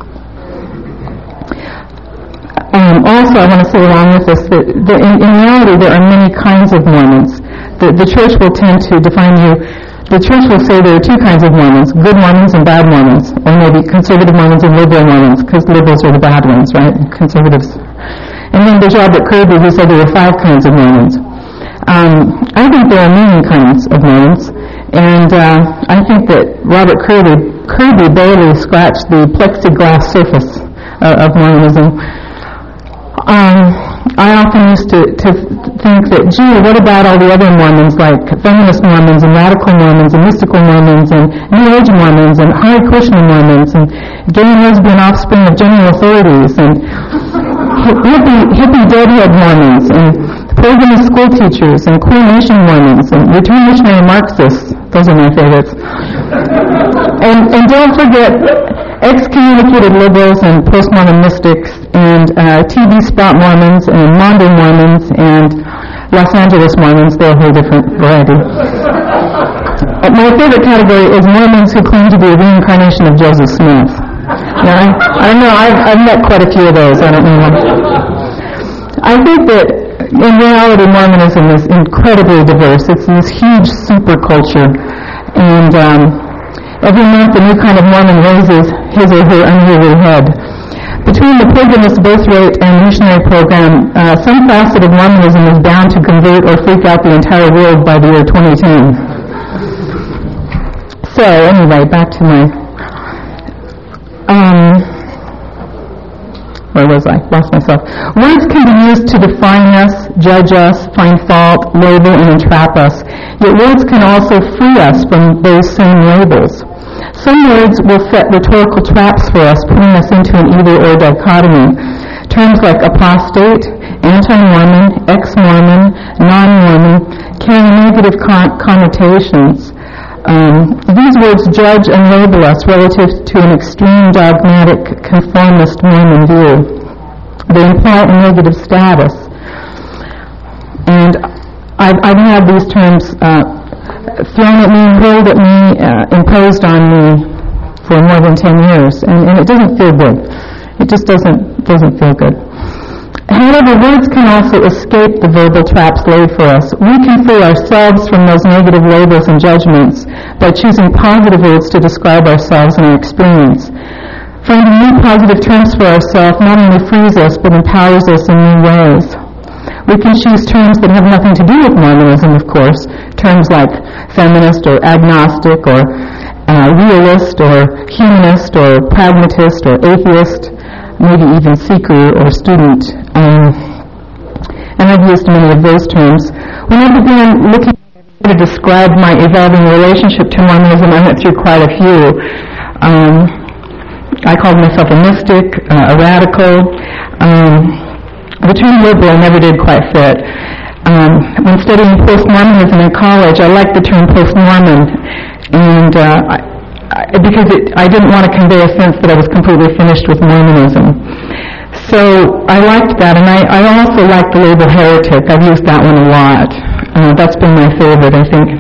Um, also, I want to say along with this that, that in, in reality there are many kinds of Mormons. The, the church will tend to define you. The church will say there are two kinds of Mormons, good Mormons and bad Mormons, or maybe conservative Mormons and liberal Mormons, because liberals are the bad ones, right? Conservatives. And then there's Robert Kirby, who said there were five kinds of Mormons. Um, I think there are many kinds of Mormons, and uh, I think that Robert Kirby, Kirby barely scratched the plexiglass surface uh, of Mormonism. Um, I often used to, to think that, gee, what about all the other Mormons, like feminist Mormons and radical Mormons and mystical Mormons and New Age Mormons and Hare Krishna Mormons and gay and lesbian offspring of general authorities and hippie, hippie deadhead Mormons and polygamous school teachers and coronation Mormons and return missionary Marxists. Those are my favorites. and, and don't forget excommunicated liberals and post-Mormon mystics and uh, T V spot Mormons and Mondo Mormons and Los Angeles Mormons. They're a whole different variety. uh, my favorite category is Mormons who claim to be a reincarnation of Joseph Smith. Now, I, I don't know, I've, I've met quite a few of those. I don't know. I think that in reality, Mormonism is incredibly diverse. It's this huge super culture, and um, every month a new kind of Mormon raises his or her unruly head. Between the polygamous birth rate and missionary program, uh, some facet of Mormonism is bound to convert or freak out the entire world by the year twenty ten. So, anyway, back to my... Um, Where was I? Lost myself. Words can be used to define us, judge us, find fault, label, and entrap us. Yet words can also free us from those same labels. Some words will set rhetorical traps for us, putting us into an either-or dichotomy. Terms like apostate, anti-Mormon, ex-Mormon, non-Mormon carry negative con- connotations. Um, these words judge and label us relative to an extreme dogmatic conformist Mormon view. They imply a negative status. And I've, I've had these terms uh, thrown at me, hurled at me, uh, imposed on me for more than ten years, and, and it doesn't feel good. It just doesn't doesn't feel good. However, words can also escape the verbal traps laid for us. We can free ourselves from those negative labels and judgments by choosing positive words to describe ourselves and our experience. Finding new positive terms for ourselves not only frees us, but empowers us in new ways. We can choose terms that have nothing to do with Mormonism, of course, terms like feminist or agnostic or uh, realist or humanist or pragmatist or atheist, maybe even seeker or student. Um, and I've used many of those terms. When I began looking to describe my evolving relationship to Mormonism, I went through quite a few. Um, I called myself a mystic, uh, a radical. Um, the term liberal never did quite fit. Um, when studying post-Mormonism in college, I liked the term post-Mormon, and uh, I, I, because it, I didn't want to convey a sense that I was completely finished with Mormonism. So I liked that, and I, I also liked the label heretic. I've used that one a lot. Uh, that's been my favorite, I think.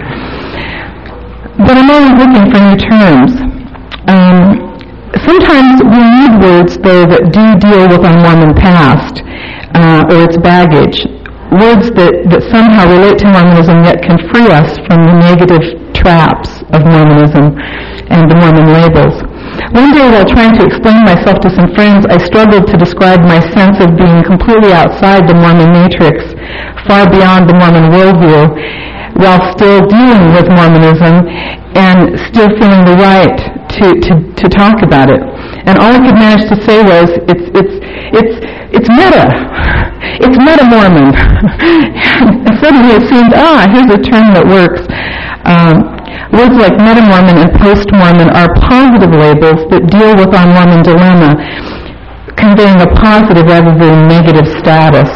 But I'm always looking for new terms. Um, sometimes we need words, though, that do deal with our Mormon past uh, or its baggage. Words that, that somehow relate to Mormonism yet can free us from the negative traps of Mormonism and the Mormon labels. One day, while trying to explain myself to some friends, I struggled to describe my sense of being completely outside the Mormon matrix, far beyond the Mormon worldview, while still dealing with Mormonism and still feeling the right to, to, to talk about it. And all I could manage to say was, it's, it's, it's, it's meta. It's meta-Mormon. And suddenly it seemed, ah, here's a term that works. Um, words like meta-Mormon and post-Mormon are positive labels that deal with our Mormon dilemma, conveying a positive rather than negative status.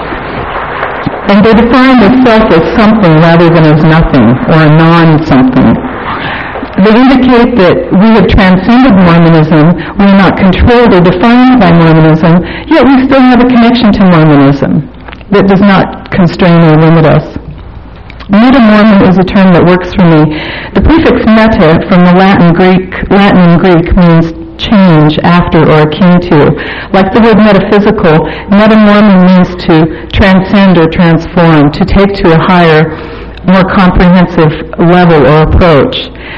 And they define the self as something rather than as nothing, or a non-something. They indicate that we have transcended Mormonism, we are not controlled or defined by Mormonism, yet we still have a connection to Mormonism that does not constrain or limit us. Meta-Mormon is a term that works for me. The prefix meta from the Latin Greek, Latin and Greek means change, after, or akin to. Like the word metaphysical, meta-Mormon means to transcend or transform, to take to a higher, more comprehensive level or approach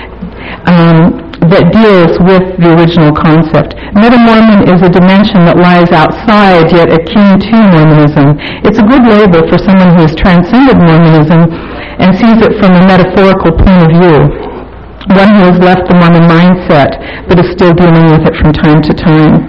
um, that deals with the original concept. Meta-Mormon is a dimension that lies outside yet akin to Mormonism. It's a good label for someone who has transcended Mormonism and sees it from a metaphorical point of view. One who has left the Mormon mindset but is still dealing with it from time to time.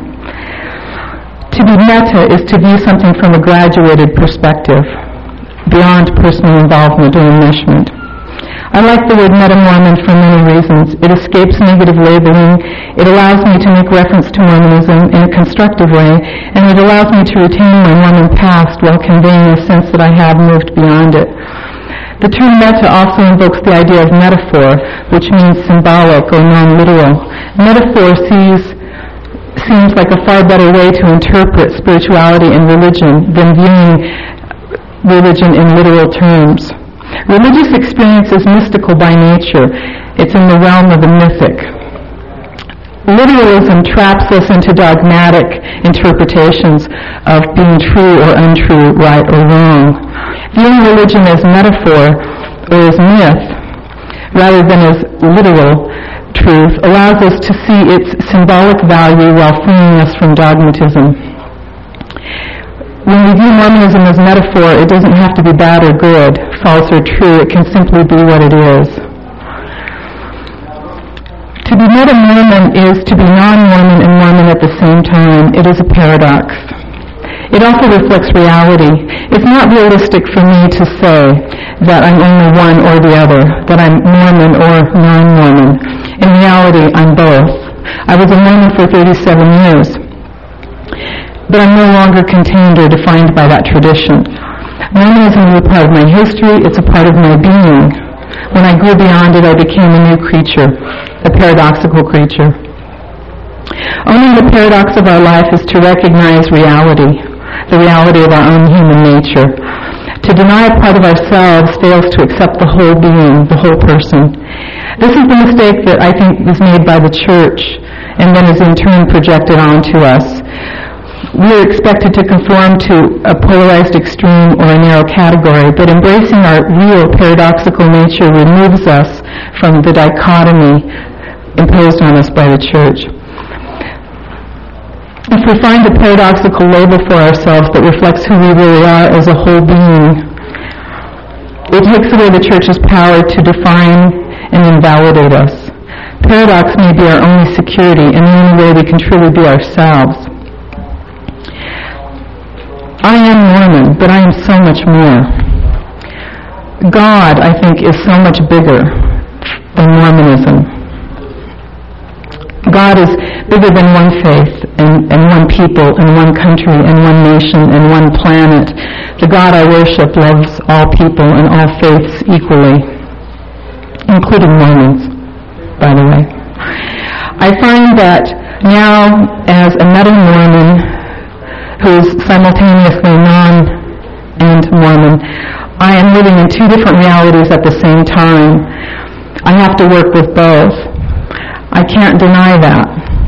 To be meta is to view something from a graduated perspective, beyond personal involvement or enmeshment. I like the word meta-Mormon for many reasons. It escapes negative labeling, it allows me to make reference to Mormonism in a constructive way, and it allows me to retain my Mormon past while conveying a sense that I have moved beyond it. The term meta also invokes the idea of metaphor, which means symbolic or non-literal. Metaphor sees, seems like a far better way to interpret spirituality and religion than viewing religion in literal terms. Religious experience is mystical by nature. It's in the realm of the mythic. Literalism traps us into dogmatic interpretations of being true or untrue, right or wrong. Viewing religion as metaphor or as myth, rather than as literal truth, allows us to see its symbolic value while freeing us from dogmatism. When we view Mormonism as metaphor, it doesn't have to be bad or good, false or true. It can simply be what it is. To be meta-Mormon is to be non-Mormon and Mormon at the same time. It is a paradox. It also reflects reality. It's not realistic for me to say that I'm only one or the other, that I'm Mormon or non-Mormon. In reality, I'm both. I was a Mormon for thirty-seven years. But I'm no longer contained or defined by that tradition. Mormonism is a part of my history, it's a part of my being. When I grew beyond it, I became a new creature, a paradoxical creature. Owning the paradox of our life is to recognize reality, the reality of our own human nature. To deny a part of ourselves fails to accept the whole being, the whole person. This is the mistake that I think is made by the church and then is in turn projected onto us. We are expected to conform to a polarized extreme or a narrow category, but embracing our real paradoxical nature removes us from the dichotomy imposed on us by the church. A if we find a paradoxical label for ourselves that reflects who we really are as a whole being, it takes away the church's power to define and invalidate us. Paradox may be our only security and the only way we can truly be ourselves. I am Mormon, but I am so much more. God, I think, is so much bigger than Mormonism. God is bigger than one faith and, and one people and one country and one nation and one planet. The God I worship loves all people and all faiths equally, including Mormons, by the way. I find that now, as a meta-Mormon who is simultaneously non and Mormon, I am living in two different realities at the same time. I have to work with both. I can't deny that.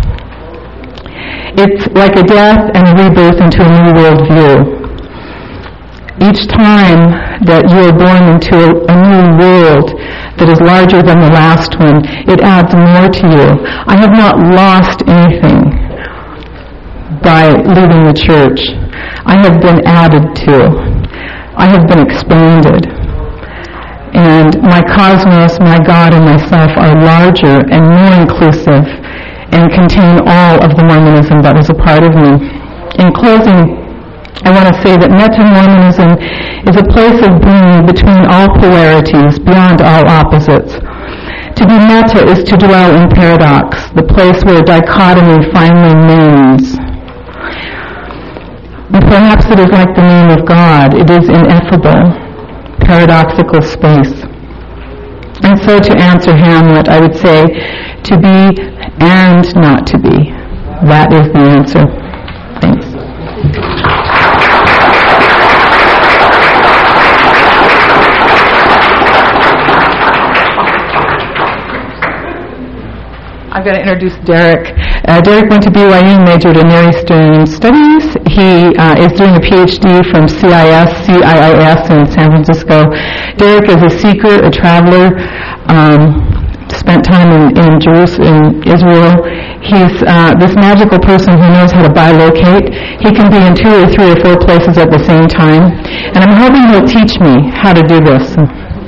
It's like a death and a rebirth into a new worldview. Each time that you are born into a, a new world that is larger than the last one, it adds more to you. I have not lost anything by leaving the church. I have been added to. I have been expanded. And my cosmos, my God, and myself are larger and more inclusive and contain all of the Mormonism that is a part of me. In closing, I want to say that meta-Mormonism is a place of being between all polarities, beyond all opposites. To be meta is to dwell in paradox, the place where dichotomy finally mends. And perhaps it is like the name of God. It is ineffable, paradoxical space. And so to answer Hamlet, I would say to be and not to be. That is the answer. Thanks. I've got to introduce Derek. Uh, Derek went to B Y U, majored in Near Eastern Studies. He uh, is doing a P H D from C I S, C I I S in San Francisco. Derek is a seeker, a traveler, um, spent time in, in Jerusalem, in Israel. He's uh, this magical person who knows how to bilocate. He can be in two or three or four places at the same time. And I'm hoping he'll teach me how to do this.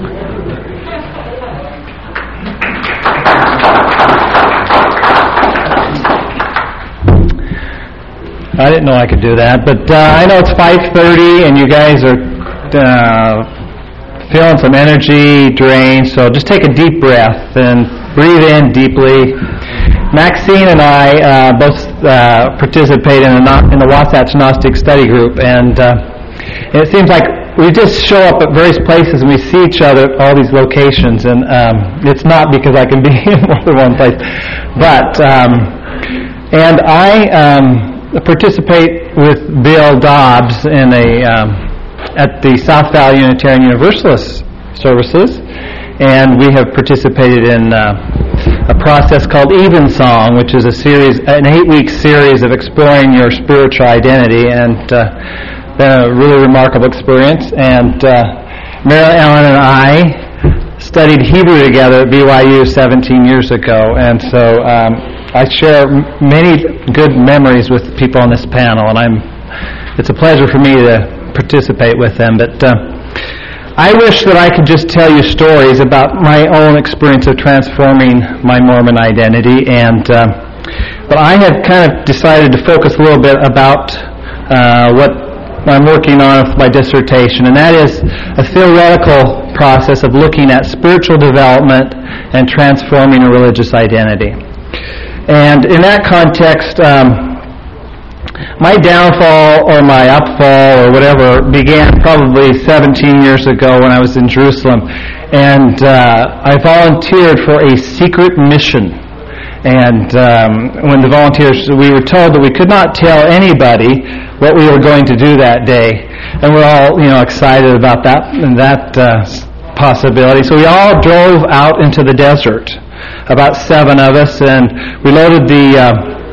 I didn't know I could do that, but uh, I know it's five thirty and you guys are uh, feeling some energy drain, so just take a deep breath and breathe in deeply. Maxine and I uh, both uh, participate in, a not, in the Wasatch Gnostic Study Group, and uh, it seems like we just show up at various places and we see each other at all these locations, and um, it's not because I can be in more than one place, but um, and I um, participate with Bill Dobbs in a um, at the South Valley Unitarian Universalist services, and we have participated in uh, a process called Evensong, which is a series, an eight-week series of exploring your spiritual identity, and uh, been a really remarkable experience. And uh, Mary Ellen and I studied Hebrew together at B Y U seventeen years ago, and so um, I share many good memories with people on this panel, and I'm. It's a pleasure for me to participate with them. But uh, I wish that I could just tell you stories about my own experience of transforming my Mormon identity, and uh, but I have kind of decided to focus a little bit about uh, what I'm working on with my dissertation, and that is a theoretical process of looking at spiritual development and transforming a religious identity. And in that context, um, my downfall or my upfall or whatever began probably seventeen years ago when I was in Jerusalem, and uh, I volunteered for a secret mission. And um, when the volunteers, we were told that we could not tell anybody what we were going to do that day, and we're all, you know, excited about that that uh, possibility. So we all drove out into the desert, about seven of us, and we loaded the uh,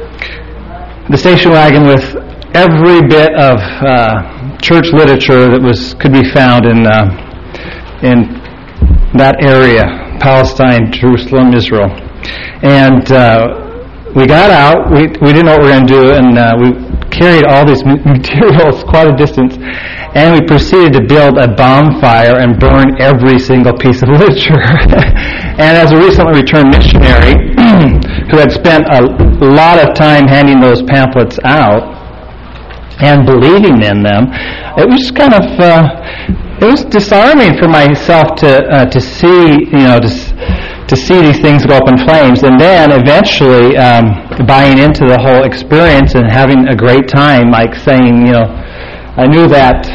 the station wagon with every bit of uh, church literature that was could be found in uh, in that area, Palestine, Jerusalem, Israel. And uh, we got out. We we didn't know what we were going to do, and uh, we carried all these materials quite a distance, and we proceeded to build a bonfire and burn every single piece of literature. And as a recently returned missionary who had spent a lot of time handing those pamphlets out and believing in them, it was kind of uh, it was disarming for myself to uh, to see you know to to see these things go up in flames, and then eventually um, buying into the whole experience and having a great time, like saying, you know, I knew that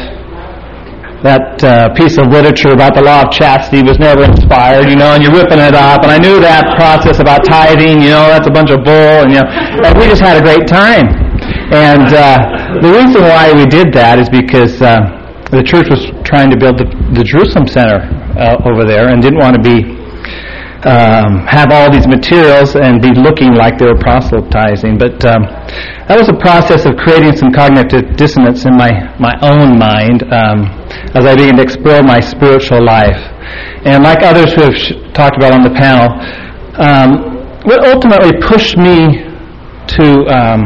that uh, piece of literature about the law of chastity was never inspired, you know, and you're ripping it up, and I knew that process about tithing, you know, that's a bunch of bull, and you know, and we just had a great time. And uh, the reason why we did that is because uh, the church was trying to build the, the Jerusalem Center uh, over there, and didn't want to be Um, have all these materials and be looking like they were proselytizing. But um, that was a process of creating some cognitive dissonance in my, my own mind um, as I began to explore my spiritual life. And like others who have sh- talked about on the panel, um, what ultimately pushed me to um,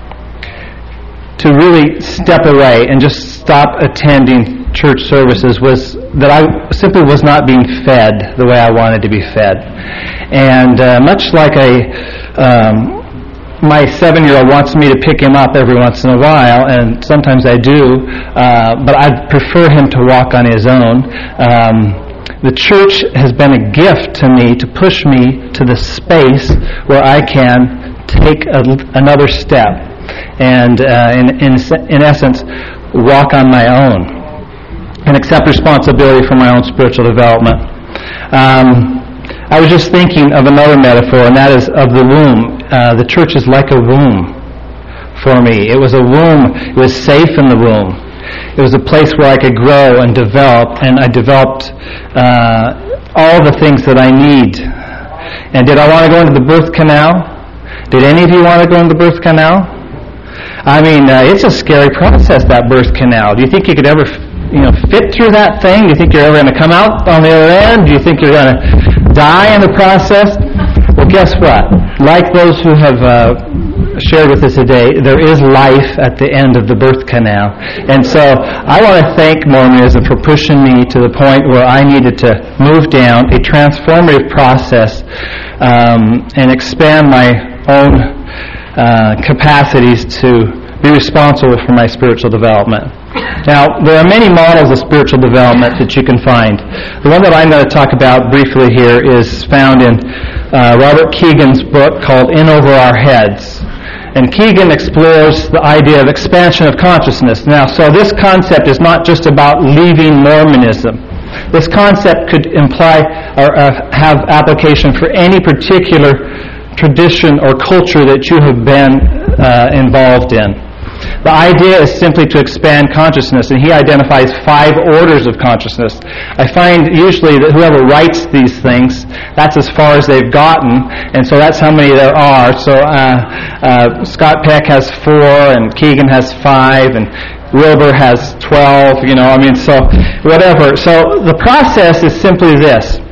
to really step away and just stop attending church services was that I simply was not being fed the way I wanted to be fed. And uh, much like a um, my seven-year-old wants me to pick him up every once in a while, and sometimes I do, uh, but I'd prefer him to walk on his own. Um, the church has been a gift to me to push me to the space where I can take a, another step and, uh, in, in, in essence, walk on my own and accept responsibility for my own spiritual development. Um, I was just thinking of another metaphor, and that is of the womb. Uh, the church is like a womb for me. It was a womb. It was safe in the womb. It was a place where I could grow and develop, and I developed uh, all the things that I need. And did I want to go into the birth canal? Did any of you want to go into the birth canal? I mean, uh, it's a scary process, that birth canal. Do you think you could ever you know, fit through that thing? Do you think you're ever going to come out on the other end? Do you think you're going to die in the process? Well, guess what? Like those who have uh, shared with us today, there is life at the end of the birth canal. And so I want to thank Mormonism for pushing me to the point where I needed to move down a transformative process um, and expand my own uh, capacities to be responsible for my spiritual development. Now, there are many models of spiritual development that you can find. The one that I'm going to talk about briefly here is found in uh, Robert Keegan's book called In Over Our Heads. And Keegan explores the idea of expansion of consciousness. Now, so this concept is not just about leaving Mormonism. This concept could imply or uh, have application for any particular tradition or culture that you have been uh, involved in. The idea is simply to expand consciousness, and he identifies five orders of consciousness. I find usually that whoever writes these things, that's as far as they've gotten, and so that's how many there are. So uh, uh, Scott Peck has four, and Keegan has five, and Wilbur has twelve, you know, I mean, so whatever. So the process is simply this.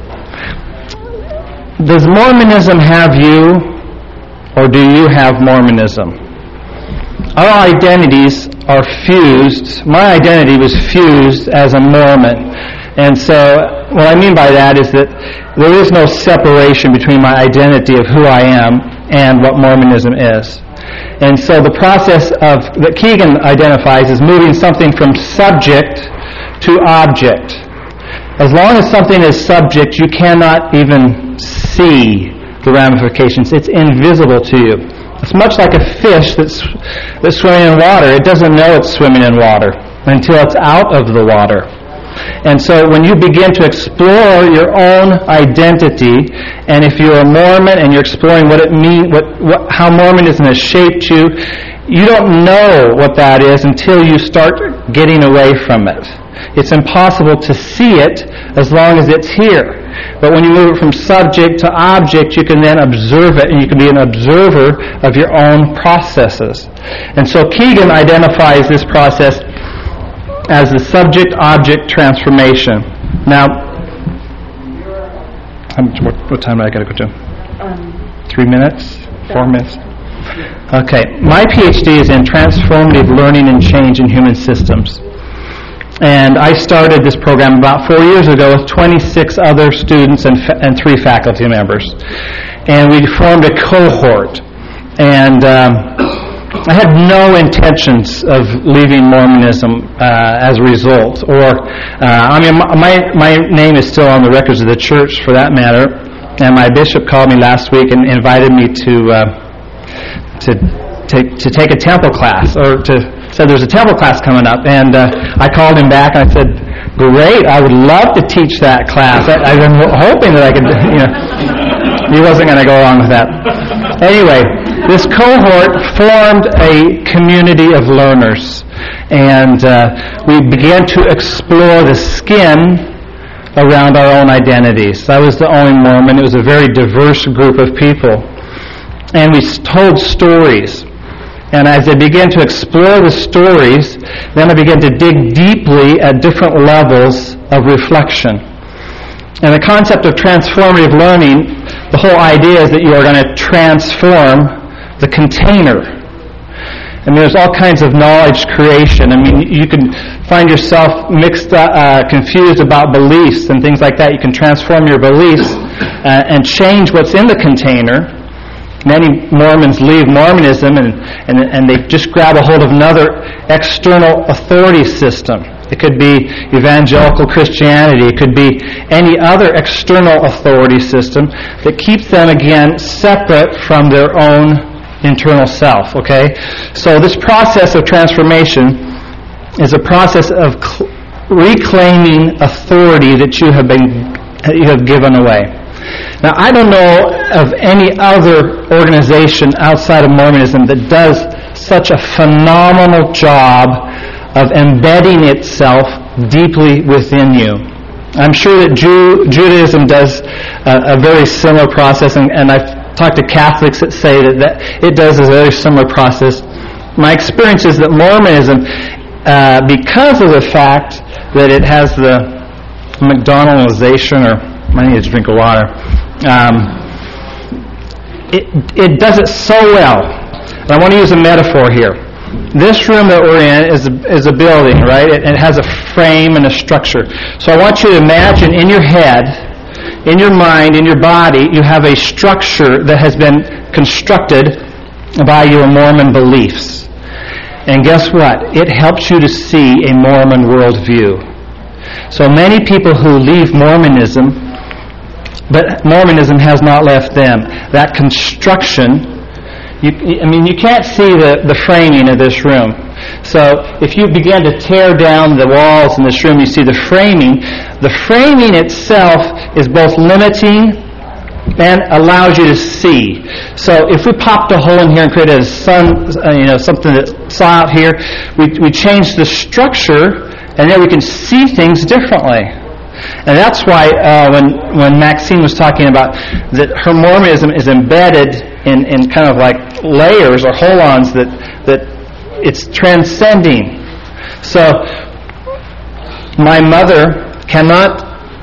Does Mormonism have you, or do you have Mormonism? Our identities are fused. My identity was fused as a Mormon. And so what I mean by that is that there is no separation between my identity of who I am and what Mormonism is. And so the process of that Keegan identifies is moving something from subject to object. As long as something is subject, you cannot even see the ramifications. It's invisible to you. It's much like a fish that's, that's swimming in water. It doesn't know it's swimming in water until it's out of the water. And so when you begin to explore your own identity, and if you're a Mormon and you're exploring what it mean, what, what how Mormonism has shaped you, you don't know what that is until you start getting away from it. It's impossible to see it as long as it's here. But when you move it from subject to object, you can then observe it, and you can be an observer of your own processes. And so Keegan identifies this process as the subject-object transformation. Now, how much, what, what time do I got to go to? Um, Three minutes? Four minutes? Okay, my PhD is in transformative learning and change in human systems. And I started this program about four years ago with twenty-six other students and, fa- and three faculty members. And we formed a cohort. And um, I had no intentions of leaving Mormonism uh, as a result. Or, uh, I mean, my, my name is still on the records of the church for that matter. And my bishop called me last week and invited me to uh, to, to to take a temple class, or to said there's a temple class coming up. And uh, I called him back and I said, great, I would love to teach that class. I, I've been hoping that I could, you know. He wasn't going to go along with that. Anyway, this cohort formed a community of learners. And uh, we began to explore the skin around our own identities. I was the only Mormon. It was a very diverse group of people. And we told stories. And as I began to explore the stories, then I began to dig deeply at different levels of reflection. And the concept of transformative learning, the whole idea is that you are going to transform the container. And there's all kinds of knowledge creation. I mean, you can find yourself mixed, uh, confused about beliefs and things like that. You can transform your beliefs uh, and change what's in the container. Many Mormons leave Mormonism and, and and they just grab a hold of another external authority system. It could be evangelical Christianity. It could be any other external authority system that keeps them, again, separate from their own internal self, okay? So this process of transformation is a process of cl- reclaiming authority that you have been that you have given away. Now, I don't know of any other organization outside of Mormonism that does such a phenomenal job of embedding itself deeply within you. I'm sure that Jew, Judaism does a, a very similar process, and, and I've talked to Catholics that say that, that it does a very similar process. My experience is that Mormonism, uh, because of the fact that it has the McDonaldization, or I need to drink of water, um, it, it does it so well. And I want to use a metaphor here. This room that we're in is a, is a building, right? It, it has a frame and a structure. So I want you to imagine in your head, in your mind, in your body, you have a structure that has been constructed by your Mormon beliefs. And guess what? It helps you to see a Mormon worldview. So many people who leave Mormonism, but Mormonism has not left them. That construction, you, I mean, you can't see the, the framing of this room. So if you begin to tear down the walls in this room, you see the framing. The framing itself is both limiting and allows you to see. So if we popped a hole in here and created a sun, uh, you know, something that saw out here, we we change the structure, and then we can see things differently. And that's why uh, when when Maxine was talking about that her Mormonism is embedded in, in kind of like layers or hold-ons that that it's transcending. So my mother cannot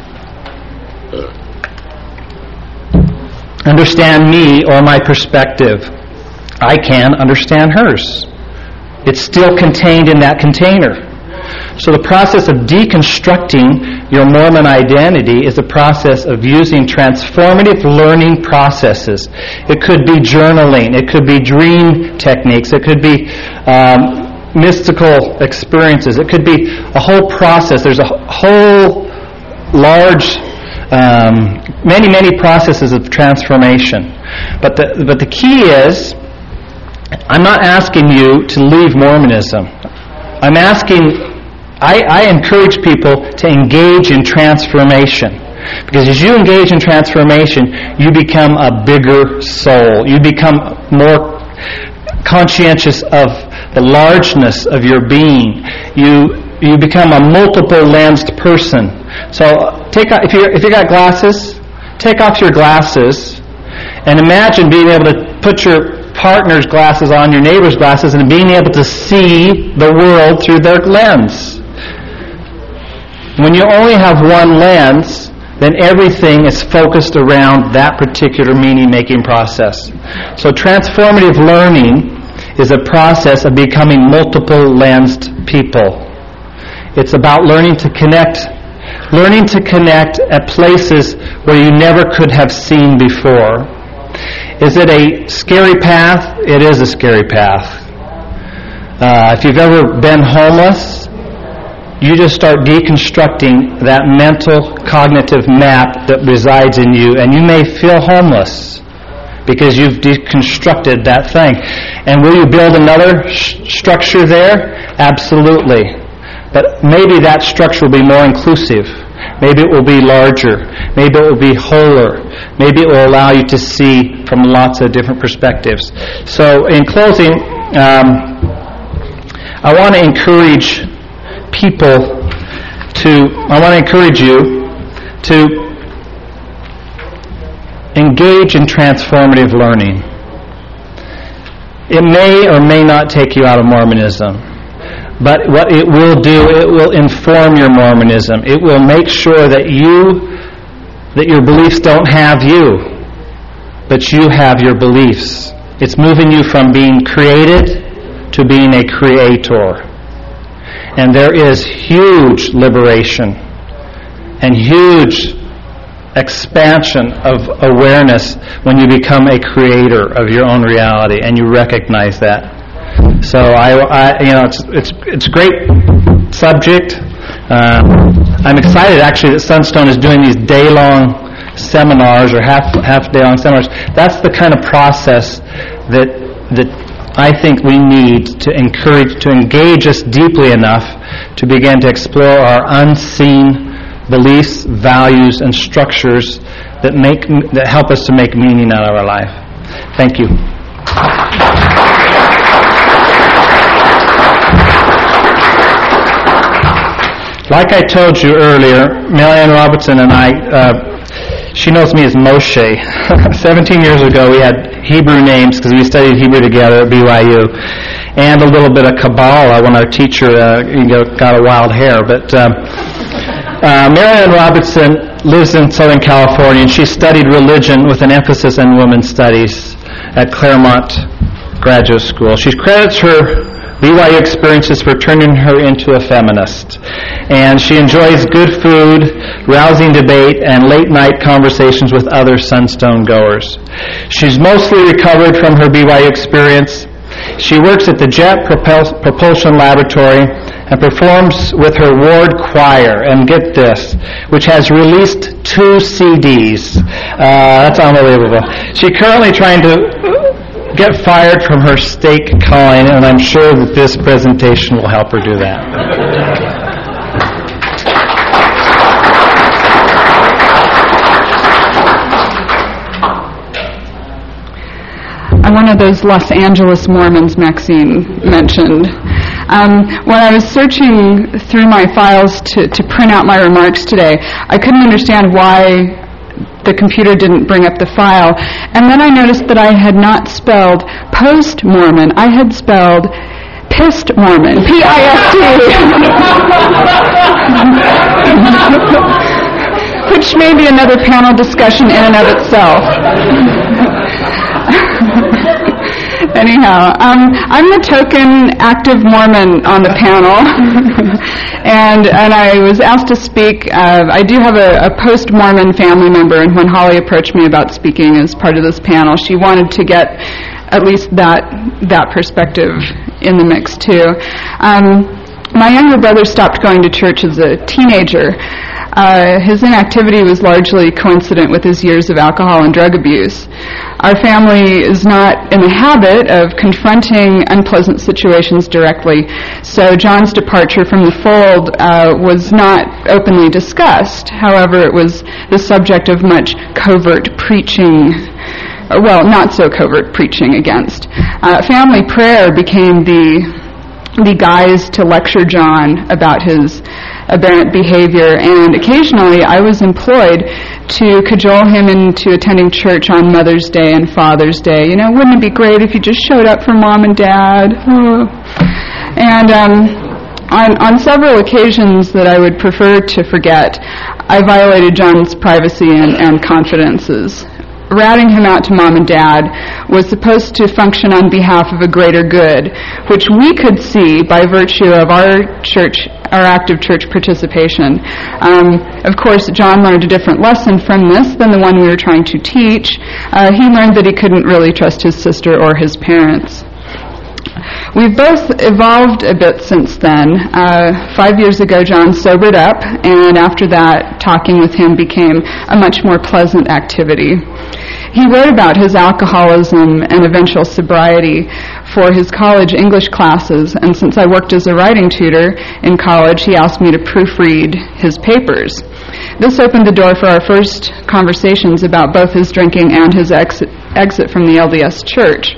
understand me or my perspective. I can understand hers. It's still contained in that container. So the process of deconstructing your Mormon identity is a process of using transformative learning processes. It could be journaling. It could be dream techniques. It could be um, mystical experiences. It could be a whole process. There's a whole large, um, many, many processes of transformation. But the, but the key is, I'm not asking you to leave Mormonism. I'm asking... I, I encourage people to engage in transformation. Because as you engage in transformation, you become a bigger soul. You become more conscientious of the largeness of your being. You you become a multiple-lensed person. So take if you if you got glasses, take off your glasses, and imagine being able to put your partner's glasses on, your neighbor's glasses, and being able to see the world through their lens. When you only have one lens, then everything is focused around that particular meaning-making process. So transformative learning is a process of becoming multiple-lensed people. It's about learning to connect, learning to connect at places where you never could have seen before. Is it a scary path? It is a scary path. Uh, if you've ever been homeless, you just start deconstructing that mental cognitive map that resides in you, and you may feel homeless because you've deconstructed that thing. And will you build another sh- structure there? Absolutely. But maybe that structure will be more inclusive. Maybe it will be larger. Maybe it will be wholer. Maybe it will allow you to see from lots of different perspectives. So in closing, um, I want to encourage people to, I want to encourage you to engage in transformative learning. It may or may not take you out of Mormonism, but what it will do, it will inform your Mormonism. It will make sure that you, that your beliefs don't have you, but you have your beliefs. It's moving you from being created to being a creator. And there is huge liberation and huge expansion of awareness when you become a creator of your own reality and you recognize that. So I, I you know, it's it's it's a great subject. Uh, I'm excited actually that Sunstone is doing these day-long seminars or half half day-long seminars. That's the kind of process that that I think we need to encourage, to engage us deeply enough to begin to explore our unseen beliefs, values, and structures that make that help us to make meaning out of our life. Thank you. Like I told you earlier, Marianne Robertson and I, uh, she knows me as Moshe. Seventeen years ago, we had Hebrew names because we studied Hebrew together at B Y U, and a little bit of Kabbalah when our teacher uh, you know, got a wild hair. But um, uh, Marianne Robertson lives in Southern California, and she studied religion with an emphasis on women's studies at Claremont Graduate School. She credits her B Y U experiences for turning her into a feminist. And she enjoys good food, rousing debate, and late-night conversations with other Sunstone goers. She's mostly recovered from her B Y U experience. She works at the Jet Propul- Propulsion Laboratory and performs with her ward choir, and get this, which has released two C Ds. Uh, that's unbelievable. She's currently trying to get fired from her stake calling, and I'm sure that this presentation will help her do that. I'm one of those Los Angeles Mormons Maxine mentioned. Um, when I was searching through my files to, to print out my remarks today, I couldn't understand why the computer didn't bring up the file. And then I noticed that I had not spelled post-Mormon. I had spelled pissed Mormon. P I S T. Which may be another panel discussion in and of itself. Anyhow, um, I'm the token active Mormon on the panel, and and I was asked to speak. Uh, I do have a, a post-Mormon family member, and when Holly approached me about speaking as part of this panel, she wanted to get at least that that perspective in the mix too. Um, my younger brother stopped going to church as a teenager. Uh, his inactivity was largely coincident with his years of alcohol and drug abuse. Our family is not in the habit of confronting unpleasant situations directly, so John's departure from the fold uh, was not openly discussed. However, it was the subject of much covert preaching, well, not so covert preaching against. Uh, family prayer became the the guise to lecture John about his aberrant behavior, and occasionally I was employed to cajole him into attending church on Mother's Day and Father's Day. You know, wouldn't it be great if you just showed up for Mom and Dad? Oh. And um, on, on several occasions that I would prefer to forget, I violated John's privacy and, and confidences. Ratting him out to Mom and Dad was supposed to function on behalf of a greater good, which we could see by virtue of our church, our active church participation. Um, of course, John learned a different lesson from this than the one we were trying to teach. Uh, he learned that he couldn't really trust his sister or his parents. We've both evolved a bit since then. Uh, five years ago, John sobered up, and after that, talking with him became a much more pleasant activity. He wrote about his alcoholism and eventual sobriety for his college English classes, and since I worked as a writing tutor in college, he asked me to proofread his papers. This opened the door for our first conversations about both his drinking and his exit, exit from the L D S Church.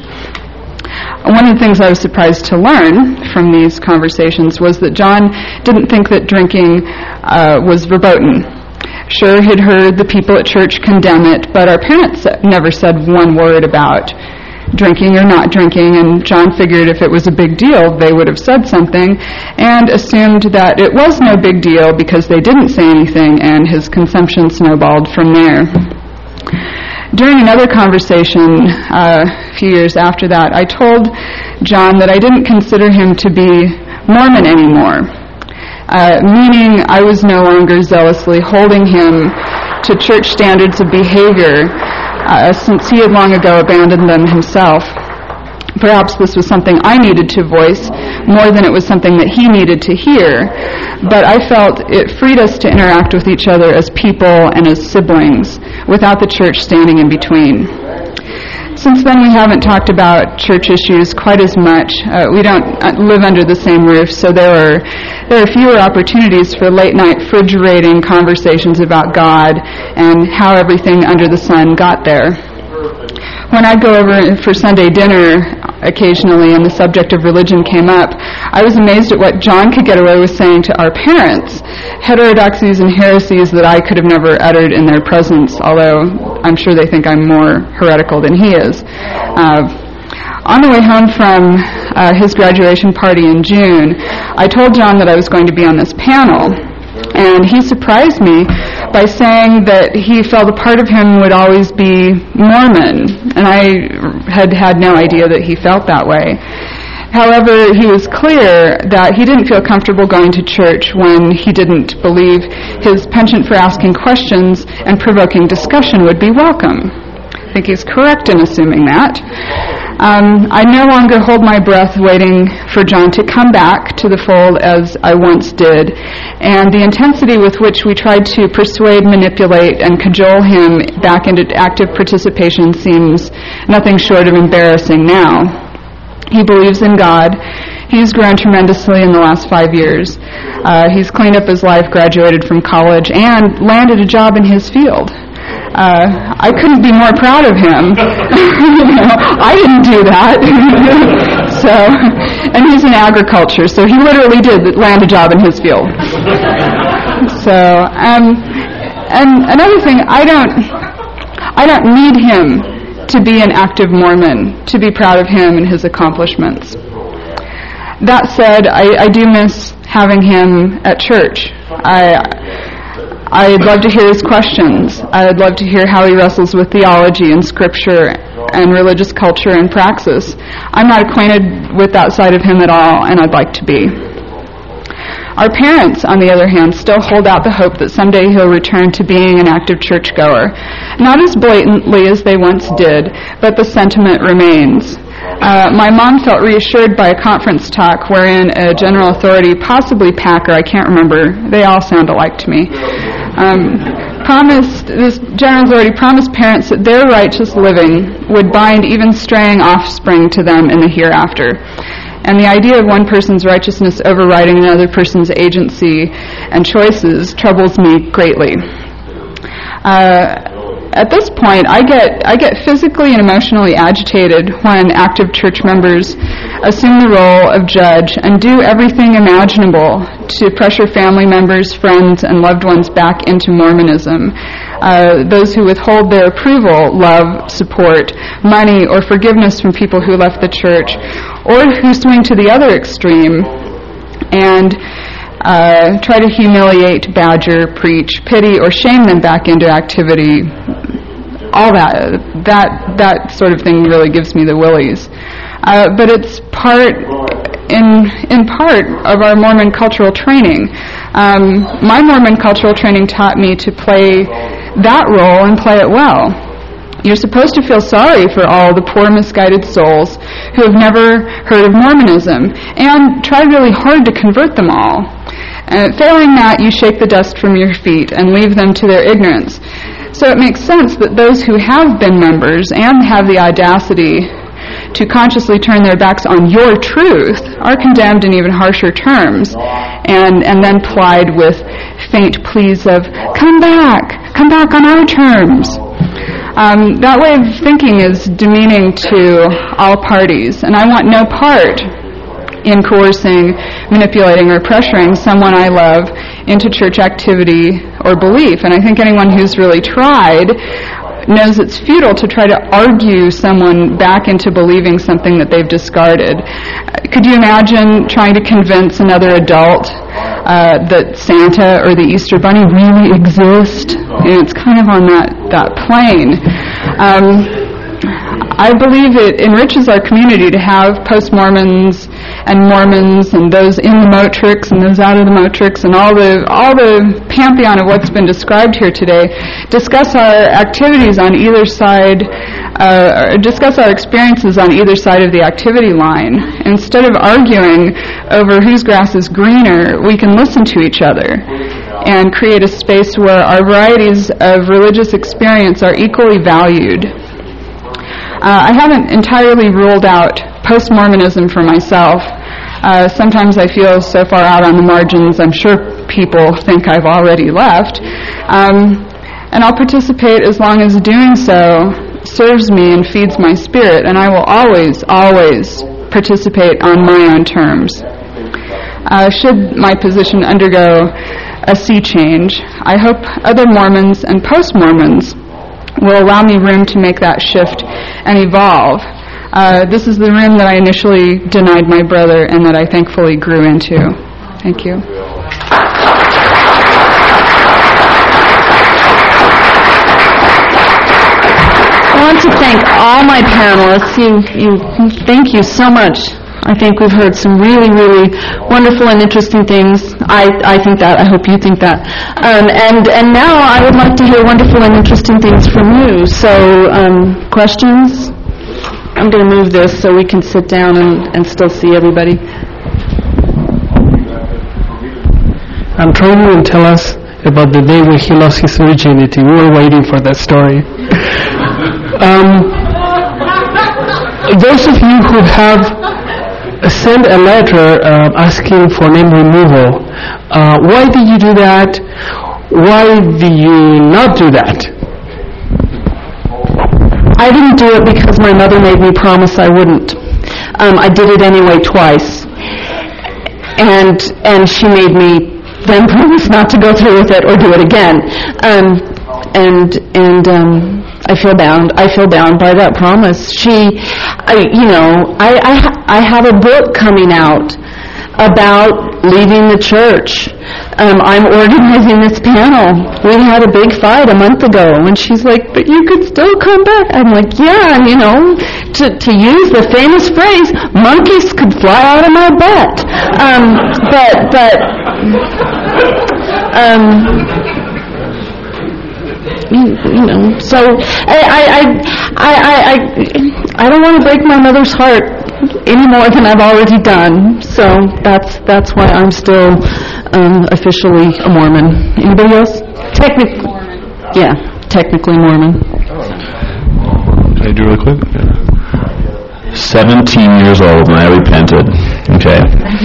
One of the things I was surprised to learn from these conversations was that John didn't think that drinking uh, was verboten. Sure, he'd heard the people at church condemn it, but our parents never said one word about drinking or not drinking, and John figured if it was a big deal, they would have said something, and assumed that it was no big deal because they didn't say anything, and his consumption snowballed from there. During another conversation uh, a few years after that, I told John that I didn't consider him to be Mormon anymore, uh, meaning I was no longer zealously holding him to church standards of behavior uh, since he had long ago abandoned them himself. Perhaps this was something I needed to voice more than it was something that he needed to hear, but I felt it freed us to interact with each other as people and as siblings without the church standing in between. Since then, we haven't talked about church issues quite as much. Uh, we don't uh, live under the same roof, so there are there are fewer opportunities for late-night refrigerating conversations about God and how everything under the sun got there. When I'd go over for Sunday dinner occasionally and the subject of religion came up, I was amazed at what John could get away with saying to our parents, heterodoxies and heresies that I could have never uttered in their presence, although I'm sure they think I'm more heretical than he is. Uh, on the way home from uh, his graduation party in June, I told John that I was going to be on this panel. And he surprised me by saying that he felt a part of him would always be Mormon, and I had had no idea that he felt that way. However, he was clear that he didn't feel comfortable going to church when he didn't believe his penchant for asking questions and provoking discussion would be welcome. I think he's correct in assuming that. Um, I no longer hold my breath waiting for John to come back to the fold as I once did, and the intensity with which we tried to persuade, manipulate, and cajole him back into active participation seems nothing short of embarrassing now. He believes in God. He's grown tremendously in the last five years. Uh, he's cleaned up his life, graduated from college, and landed a job in his field. Uh, I couldn't be more proud of him. you know, I didn't do that. so, and he's in agriculture, so he literally did land a job in his field. so, um, and another thing, I don't, I don't need him to be an active Mormon to be proud of him and his accomplishments. That said, I, I do miss having him at church. I. I'd love to hear his questions. I'd love to hear how he wrestles with theology and scripture and religious culture and praxis. I'm not acquainted with that side of him at all, and I'd like to be. Our parents, on the other hand, still hold out the hope that someday he'll return to being an active churchgoer. Not as blatantly as they once did, but the sentiment remains. Uh, my mom felt reassured by a conference talk wherein a general authority, possibly Packer, I can't remember, they all sound alike to me, um, promised, this general authority promised parents that their righteous living would bind even straying offspring to them in the hereafter. And the idea of one person's righteousness overriding another person's agency and choices troubles me greatly. Uh, At this point, I get I get physically and emotionally agitated when active church members assume the role of judge and do everything imaginable to pressure family members, friends, and loved ones back into Mormonism. Uh, those who withhold their approval, love, support, money, or forgiveness from people who left the church, or who swing to the other extreme and uh, try to humiliate, badger, preach, pity, or shame them back into activity. All that, that, that sort of thing really gives me the willies. Uh, but it's part, in in part, of our Mormon cultural training. Um, my Mormon cultural training taught me to play that role and play it well. You're supposed to feel sorry for all the poor, misguided souls who have never heard of Mormonism, and try really hard to convert them all. Uh, failing that, you shake the dust from your feet and leave them to their ignorance. So it makes sense that those who have been members and have the audacity to consciously turn their backs on your truth are condemned in even harsher terms, and, and then plied with faint pleas of, come back, come back on our terms. Um, that way of thinking is demeaning to all parties, and I want no part in coercing, manipulating, or pressuring someone I love into church activity or belief. And I think anyone who's really tried knows it's futile to try to argue someone back into believing something that they've discarded. Could you imagine trying to convince another adult uh, that Santa or the Easter Bunny really exist? You know, it's kind of on that, that plane. Um, I believe it enriches our community to have post-Mormons and Mormons and those in the Motrix and those out of the Motrix and all the all the pantheon of what's been described here today discuss our activities on either side, uh, or discuss our experiences on either side of the activity line. Instead of arguing over whose grass is greener, we can listen to each other and create a space where our varieties of religious experience are equally valued. Uh, I haven't entirely ruled out post-Mormonism for myself. Uh, sometimes I feel so far out on the margins, I'm sure people think I've already left. Um, and I'll participate as long as doing so serves me and feeds my spirit, and I will always, always participate on my own terms. Uh, should my position undergo a sea change, I hope other Mormons and post-Mormons will allow me room to make that shift and evolve. Uh, this is the room that I initially denied my brother and that I thankfully grew into. Thank you. I want to thank all my panelists. You, you, thank you so much. I think we've heard some really, really wonderful and interesting things. I, I think that. I hope you think that. Um, and, and now I would like to hear wonderful and interesting things from you. So, um, questions? I'm going to move this so we can sit down and, and still see everybody. I'm trying to tell us about the day when he lost his virginity. We were waiting for that story. um, those of you who have sent a letter uh, asking for name removal, uh, why did you do that? Why did you not do that? I didn't do it because my mother made me promise I wouldn't. Um, I did it anyway twice. And and she made me then promise not to go through with it or do it again. Um, and and um, I feel bound. I feel bound by that promise. She, I, you know, I, I, I have a book coming out about leaving the church. Um, I'm organizing this panel. We had a big fight a month ago, and she's like, "But you could still come back." I'm like, "Yeah, you know, to to use the famous phrase, monkeys could fly out of my butt." Um, but but um. You, you know, so I I, I, I, I, I don't want to break my mother's heart any more than I've already done. So that's that's why I'm still um, officially a Mormon. Anybody else? Technically, yeah, technically Mormon. Can I do real quick? Yeah. Seventeen years old and I repented. Okay.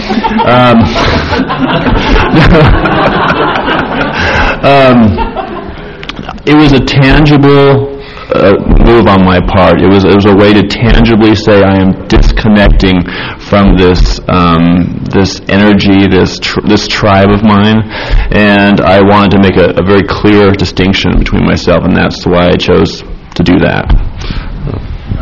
Um. um It was a tangible uh, move on my part. It was it was a way to tangibly say I am disconnecting from this um, this energy, this tr- this tribe of mine, and I wanted to make a, a very clear distinction between myself, and that's why I chose to do that.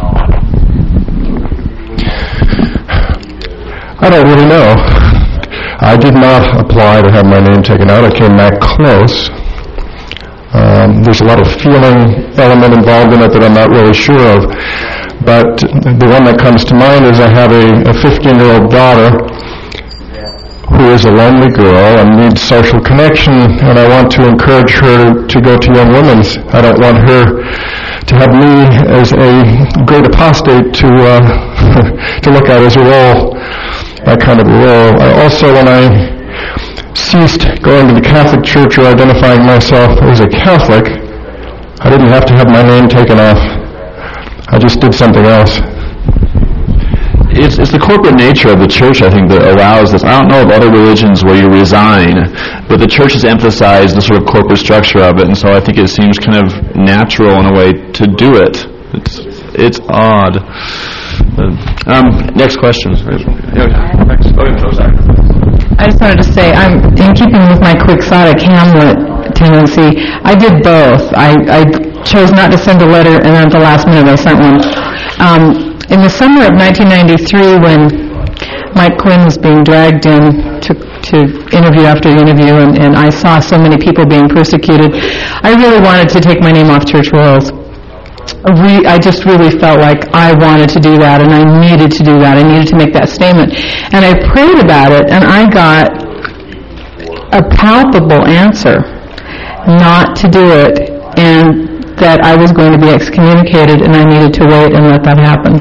I don't really know. I did not apply to have my name taken out. I came that close. Um, there's a lot of feeling element involved in it that I'm not really sure of. But the one that comes to mind is I have a fifteen-year-old daughter who is a lonely girl and needs social connection, and I want to encourage her to go to Young Women's. I don't want her to have me as a great apostate to uh, to look at as a role, that kind of a role. I also, when I ceased going to the Catholic Church or identifying myself as a Catholic, I didn't have to have my name taken off. I just did something else. It's, it's the corporate nature of the church, I think, that allows this. I don't know of other religions where you resign, but the church has emphasized the sort of corporate structure of it, and so I think it seems kind of natural in a way to do it. It's it's odd. Um, next question. I just wanted to say, I'm in keeping with my quixotic Hamlet tendency. I did both. I, I chose not to send a letter, and then at the last minute I sent one. Um, In the summer of nineteen ninety-three, when Mike Quinn was being dragged in to, to interview after interview, and, and I saw so many people being persecuted, I really wanted to take my name off church rolls. Re- I just really felt like I wanted to do that, and I needed to do that. I needed to make that statement. And I prayed about it, and I got a palpable answer not to do it, and that I was going to be excommunicated, and I needed to wait and let that happen.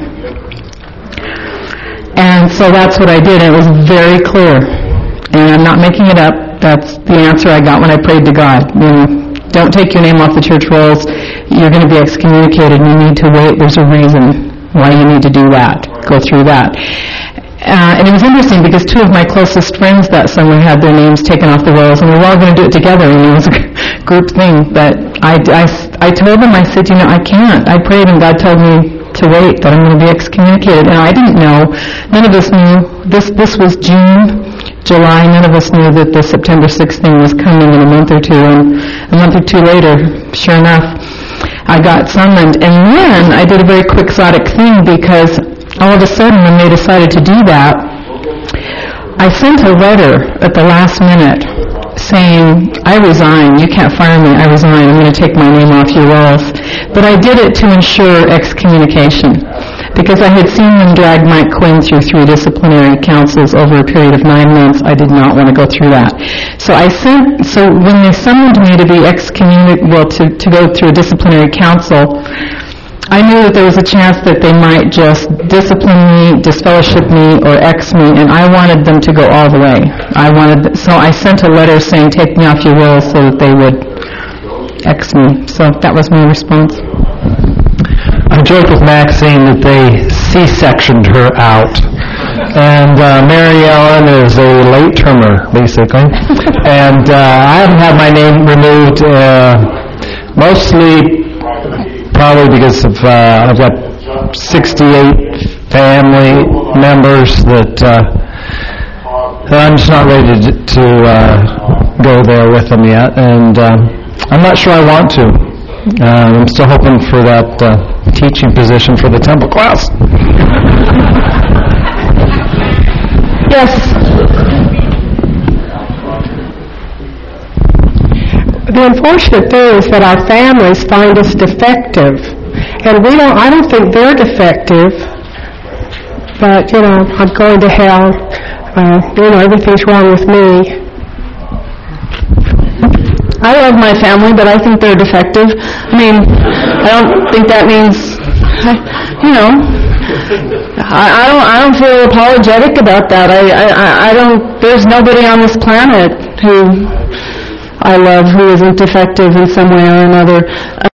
And so that's what I did, and it was very clear. And I'm not making it up. That's the answer I got when I prayed to God. You know, don't take your name off the church rolls. You're going to be excommunicated, and you need to wait. There's a reason why you need to do that. Go through that. Uh, and it was interesting because two of my closest friends that summer had their names taken off the rolls, and we were all going to do it together, and it was a group thing. But I, I, I told them, I said, you know, I can't. I prayed, and God told me to wait, that I'm going to be excommunicated. And I didn't know. None of us knew. This this was June, July. None of us knew that the September sixth thing was coming in a month or two. And a month or two later, sure enough, I got summoned. And then I did a very quixotic thing, because all of a sudden, when they decided to do that, I sent a letter at the last minute saying, I resign, you can't fire me, I resign, I'm going to take my name off your rolls. But I did it to ensure excommunication, because I had seen them drag Mike Quinn through three disciplinary councils over a period of nine months. I did not want to go through that. So I sent, so when they summoned me to be excommunicated, well, to, to go through a disciplinary council, I knew that there was a chance that they might just discipline me, disfellowship me, or X me, and I wanted them to go all the way. I wanted, so I sent a letter saying, take me off your rolls, so that they would X me. So that was my response. I joked with Maxine that they C-sectioned her out. And uh, Mary Ellen is a late termer, basically. And uh, I haven't had my name removed, uh, mostly probably because of uh, I've got sixty-eight family members that, uh, that I'm just not ready to, to uh, go there with them yet, and uh, I'm not sure I want to. Uh, I'm still hoping for that uh, teaching position for the temple class. Yes. The unfortunate thing is that our families find us defective, and we don't. I don't think they're defective, but you know, I'm going to hell. Uh, you know, everything's wrong with me. I love my family, but I think they're defective. I mean, I don't think that means, you know, I, I don't. I don't feel apologetic about that. I, I, I don't. There's nobody on this planet who I love who isn't defective in some way or another.